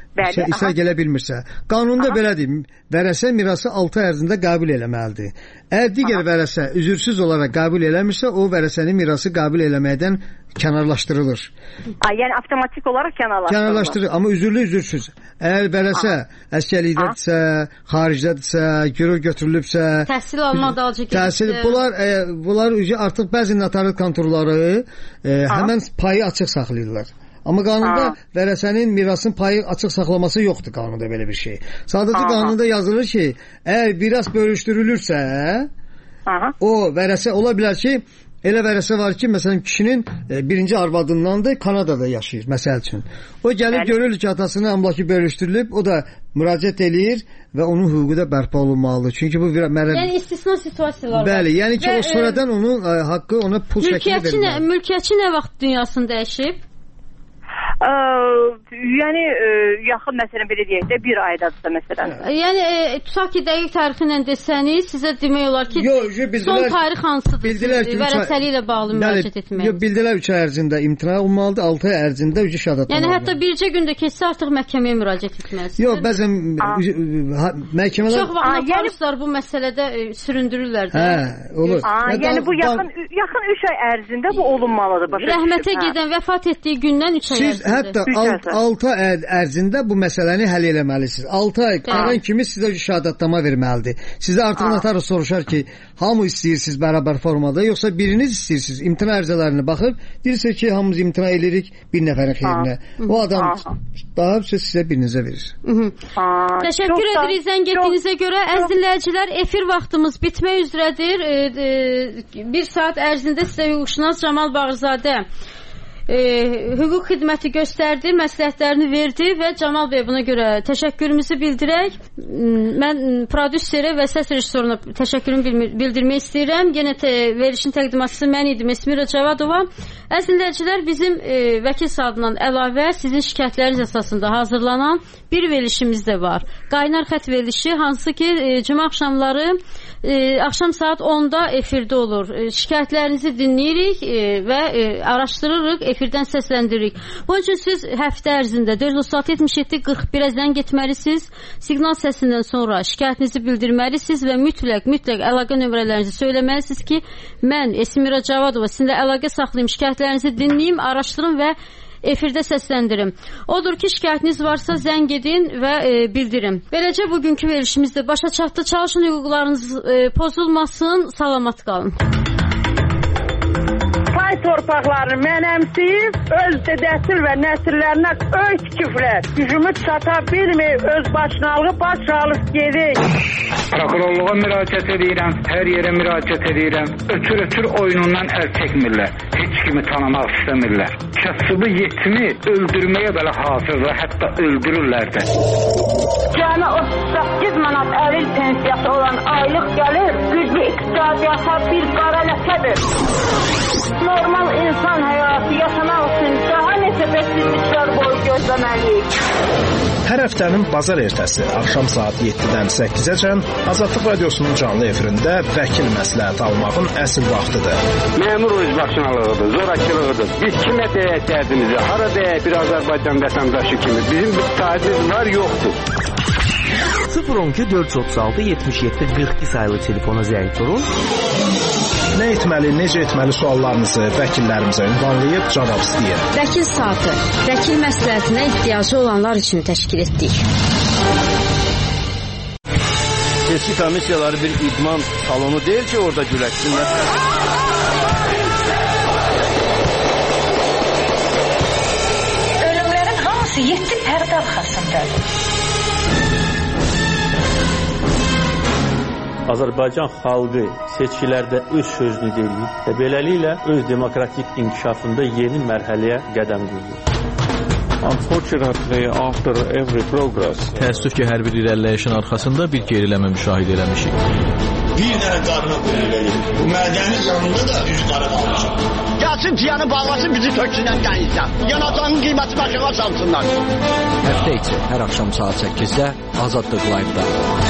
qanunda belədir. Vərəsə mirası 6 ay ərzində qəbul eləməlidir. Əgər digər vərəsə üzürsüz olaraq qəbul eləmirsə, o vərəsənin mirası qəbul eləməkdən kənarlaşdırılır. Yəni avtomatik olaraq kənarlaşdırılır. Amma üzürsüz. Əgər vərəsə əsgərlikdədirsə, xaricdədirsə, girov götürülübsə, təhsil alma dalcı gedirsə, bunlar artıq bəzi notarial kontorları həmən payı açıq saxlayırlar. Amma qanunda vərəsənin mirasın payı açıq saxlaması yoxdur qanunda belə bir şey. Sadəcə qanunda yazılır ki, əgər miras bölüşdürülürsə, o vərəsə ola bilər ki, elə vərəsə var ki, məsələn, kişinin birinci arvadındandır, Kanadada yaşayır, məsəl üçün. O gəlib görür ki, atasının əmlakı bölüşdürülüb, o da müraciət eləyir və onun hüququ da bərpa olunmalıdır. Çünki bu yəni istisna situasiyalar var. Bəli, yəni ki, o sonradan onun haqqı ona pul şəklində verilir. Mülkiyyətçi nə vaxt dünyasını dəyişib? Yəni yaxın məsələn belə deyək də bir aydadırsa məsələn. Yəni tutaq ki, dəqiq tarixi ilə desəniz, sizə demək olar ki, son tarix hansıdır? Vərəsəli ilə bağlı müraciət etmək. Yox, bildilər 3 ay ərzində imtina olmalıdır, 6 ay ərzində şəhadətnamə. Yəni hətta bircə gündə keçsə artıq məhkəməyə müraciət etməlisiniz. Yox, bəzən məhkəmələr çox vaxt notariuslar bu məsələdə süründürürlər də. Olur. Yəni bu yaxın 3 ay ərzində bu olunmalıdır. Rəhmətə gedən vəfat etdiyi gündən 3 ay ərzində. Hətta 6 ay ərzində bu məsələni həll eləməlisiniz. 6 ay qalan kimi sizə şəhadətnamə verməlidir. Sizə artıq notarius soruşar ki, hamı istəyirsiniz bərabər formada, yoxsa biriniz istəyirsiniz? İmtina ərizələrinə baxıb, deyirsiniz ki, hamımız imtina edirik bir nəfərin xeyrinə. O adam daha sizə birinizə verir. Təşəkkür edirik zəng etdiyinizə görə. Əziz dinləyicilər, efir vaxtımız bitmək üzrədir. 1 saat ərzində sizə hüquqşünas Camal Bağırzadə hüquq xidməti göstərdi, məsləhətlərini verdi və Camal bəy buna görə təşəkkürümüzü bildirək. Mən prodüserə və səs rejissoruna təşəkkürümü bildirmək istəyirəm. Yenə verilişin təqdimatçısı mən idim, Esmira Cavadova. Əziz dinləyicilər, bizim vəkil saatından əlavə sizin şikayətləriniz əsasında hazırlanan bir verilişimiz də var. Qaynar xət verilişi, hansı ki cümə axşamları axşam saat 10-da efirdə olur. Şikayətlərinizi dinləyirik və araşdırırıq, efirdən səsləndiririk. Bunun üçün siz həftə ərzində 436-77-41-ə zəng etməlisiniz. Siqnal səsindən sonra şikayətinizi bildirməlisiniz və mütləq əlaqə nömrələrinizi söyləməlisiniz ki, mən Esmira Cavadova sizinlə əlaqə saxlayım, şikayətlərinizi dinləyim, araşdırın və efirdə səsləndirim. Odur ki, şikayətiniz varsa zəng edin və bildirin. Beləcə bugünkü verilişimiz də başa çatdı. Çalışın hüquqlarınız pozulmasın. Salamat qalın. torpaqlarını mənəmsiyib, öz dədəsil və nəsillərinə öy tikiblər. Gücümüz çata bilmir, öz başınalığı baş alıb gedir. Prokurorluğa müraciət edirəm, hər yerə müraciət edirəm. Ötür oyunundan əl çəkmirlər. Heç kimi tanımaq istəmirlər. Kasıbı yetimi öldürməyə belə hazırlar, hətta öldürürlər də. Cəmi 38 manat əril pensiyası olan aylıq gəlir, güclü iqtisadiyyata bir qara ləkədir. Normal insan həyatı yaşamaq üçün daha neçə bəsizliklər boyu gözləməliyik. Hər həftənin bazar ertəsi axşam saat 7-dən 8-əcən Azadlıq Radiosunun canlı efirində vəkil məsləhət almağın əsl vaxtıdır. Məmur özbaşınalığıdır, zorakılığıdır. Biz kimə deyək dərdimizi, hara deyək bir Azərbaycan vətəndaşı kimi. Bizim bir sahibimiz var, yoxdur. 012 436 77 42 sayılı telefona zəng vurun. Nə etməli, necə etməli suallarınızı vəkillərimizə ünvanlayıb cavab istəyir. Vəkil saatı, vəkil məsləhətinə ehtiyacı olanlar üçün təşkil etdik. Seçki komissiyaları bir idman salonu deyil ki, orada güləşsinlər. Ölümlərin hamısı 7 pərdə arxasındadır. Azərbaycan xalqı seçkilərdə öz sözünü deyir və beləliklə öz demokratik inkişafında yeni mərhələyə qədəm qoyur. Unfortunately, after every progress, təəssüf ki, hər bir irəliləyişin arxasında bir geriləmə müşahidə eləmişik. Bir dənə qarına qoyulur. Bu mədənin yanında da üz qara qalmışıq. Gəlsin tiyanı bağlasın, bizi töksünlər dənizdən. Yanacağının qiyməti başına çalsınlar. Həftə içi hər axşam saat 8-də Azadlıq Live-da.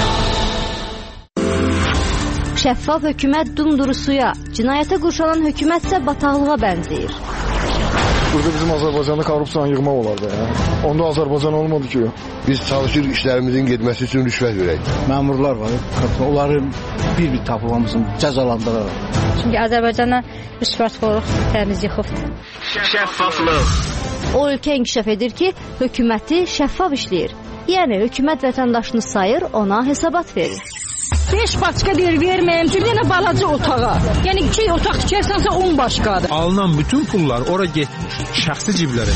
Şəffaf hökumət dumduru suya, cinayətə qurşalan hökumətsə bataqlığa bənzəyir. Burada bizim Azərbaycanda korrupsiyanı yığmaq olardı. Onda Azərbaycan olmadı ki. Biz çalışır işlərimizin getməsi üçün rüşvət verək. Məmurlar var, onları bir-bir tapılmamızın cəzalandıraraq. Çünki Azərbaycana rüşvətxorluq təmiz yıxıbdır. Şəffaflıq. O ölkə inkişaf edir ki, hökuməti şəffaf işləyir. Yəni hökumət vətəndaşını sayır, ona hesabat verir. 5 başqa bir verməyəm ki, yenə balaca otağa. Yəni 2 otaq tikərsənsə 10 başqadır. Alınan bütün pullar ora getmiş, şəxsi ciblərə.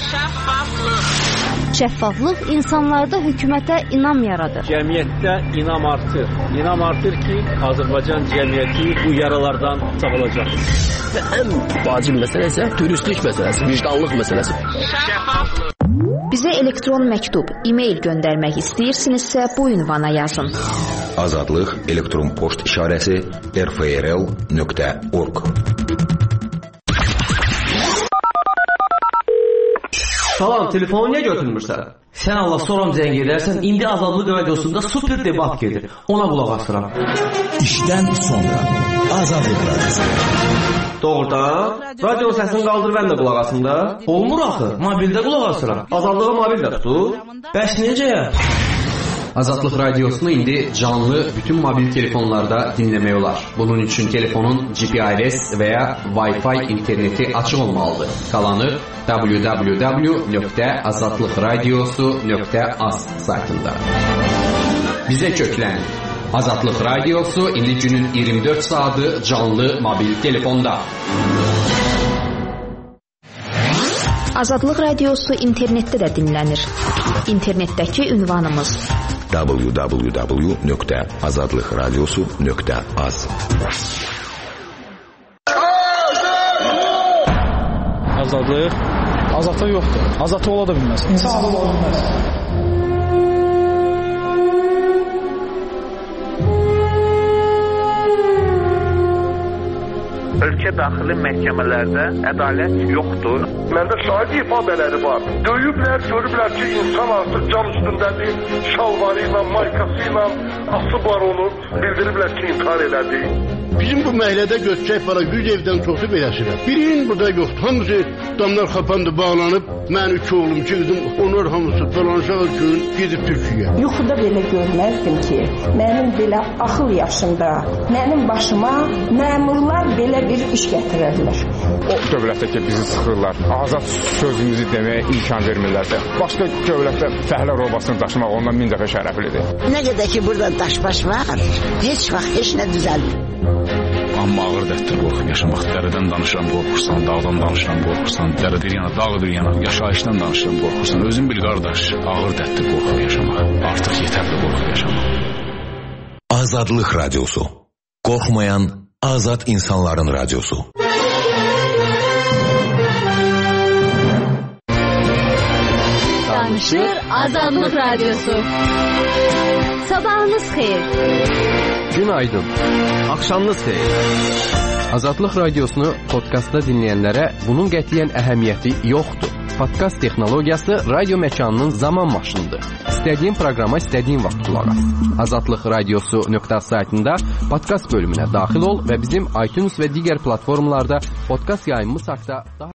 Şəffaflıq insanlarda hökumətə inam yaradır. Cəmiyyətdə inam artır. İnam artır ki, Azərbaycan cəmiyyəti bu yaralardan sağalacaq. Və ən vacib məsələ isə dürüstlük məsələsi, vicdanlıq məsələsi. Bizə elektron məktub, e-mail göndərmək istəyirsinizsə bu ünvana yazın. Azadlıq elektron poçt işarəsi rfrl.org. Salam, telefonu niyə götürmürsən? Sən Allah soram zəng edərsən, indi Azadlıq Radiosunda super debat gedir. Ona qulaq asıram. İşdən sonra Azadlıq Radiosu. Doğrudan, radio səsini qaldır, mən də qulaq asım da. Olmur axı, mobildə qulaq asıram. Azadlığı mobildə tutur. Bəs necə? Azadlıq Radiosunu indi canlı bütün mobil telefonlarda dinləmək olar. Bunun üçün telefonun GPRS və ya Wi-Fi interneti açıq olmalıdır. Qalanı www.azadlıqradiosu.az saytında. Bizə köklən. Azadlıq Radiosu indi günün 24 saatı canlı mobil telefonda. Azadlıq Radiosu internetdə də dinlənir. İnternetdəki ünvanımız www.azadlıqradiosu.az. Azadlıq? Azadlıq yoxdur. Azadlıq ola da bilməz. İnsanlıq ola bilməz. Ölkə daxili məhkəmələrdə ədalət yoxdur. Məndə şahid ifadələri var. Döyüblər, görüblər ki, insan artıq can üstündədir. Şalvarı ilə, maykası ilə asıb var onu. Bildiriblər ki, intihar elədi. Bizim bu məhəllədə göçəcək para 100 evdən çoxu beləşirə. Birinin burada yoxdur. Hamısı damlar xapandı, bağlanıb. Mən 2 oğlum, 2 qızım, onlar hamısı dolanışağı gün gedib Türkiyəyə. Yuxuda belə görməzdim ki, mənim belə axıl yaşımda, mənim başıma məmurlar belə bir iş gətirərlər. O dövlətdə ki, bizi sıxırlar, azad sözümüzü deməyə imkan vermirlərsə, başqa dövlətdə fəhlə robasını daşımaq ondan 1000 dəfə şərəflidir. Nə qədər ki, burada daşbaş var, heç vaxt heç nə düzəlmir. Amma ağır dərddir qorxub yaşamaq. Dərədən danışıram, qorxursan, dağdan danışıram, qorxursan, dərədir yana, dağdır yana, yaşayışdan danışıram, qorxursan. Özün bil qardaş, ağır dərddir qorxub yaşamaq. Artıq yetərli qorxub yaşamaq. Azadlıq Radyosu. Qorxmayan azad insanların radyosu. Danışır Azadlıq Radyosu. Sabahınız xeyir. Günaydın. Axşamınız xeyir. Azadlıq Radiosunu podkastda dinləyənlərə bunun qətiyyən əhəmiyyəti yoxdur. Podkast texnologiyası radio məkanının zaman maşınıdır. İstədiyin proqrama istədiyin vaxt qulaq as. Azadlıq Radiosu.az saytında podkast bölümünə daxil ol və bizim iTunes və digər platformalarda podkast yayımımız haqqında daha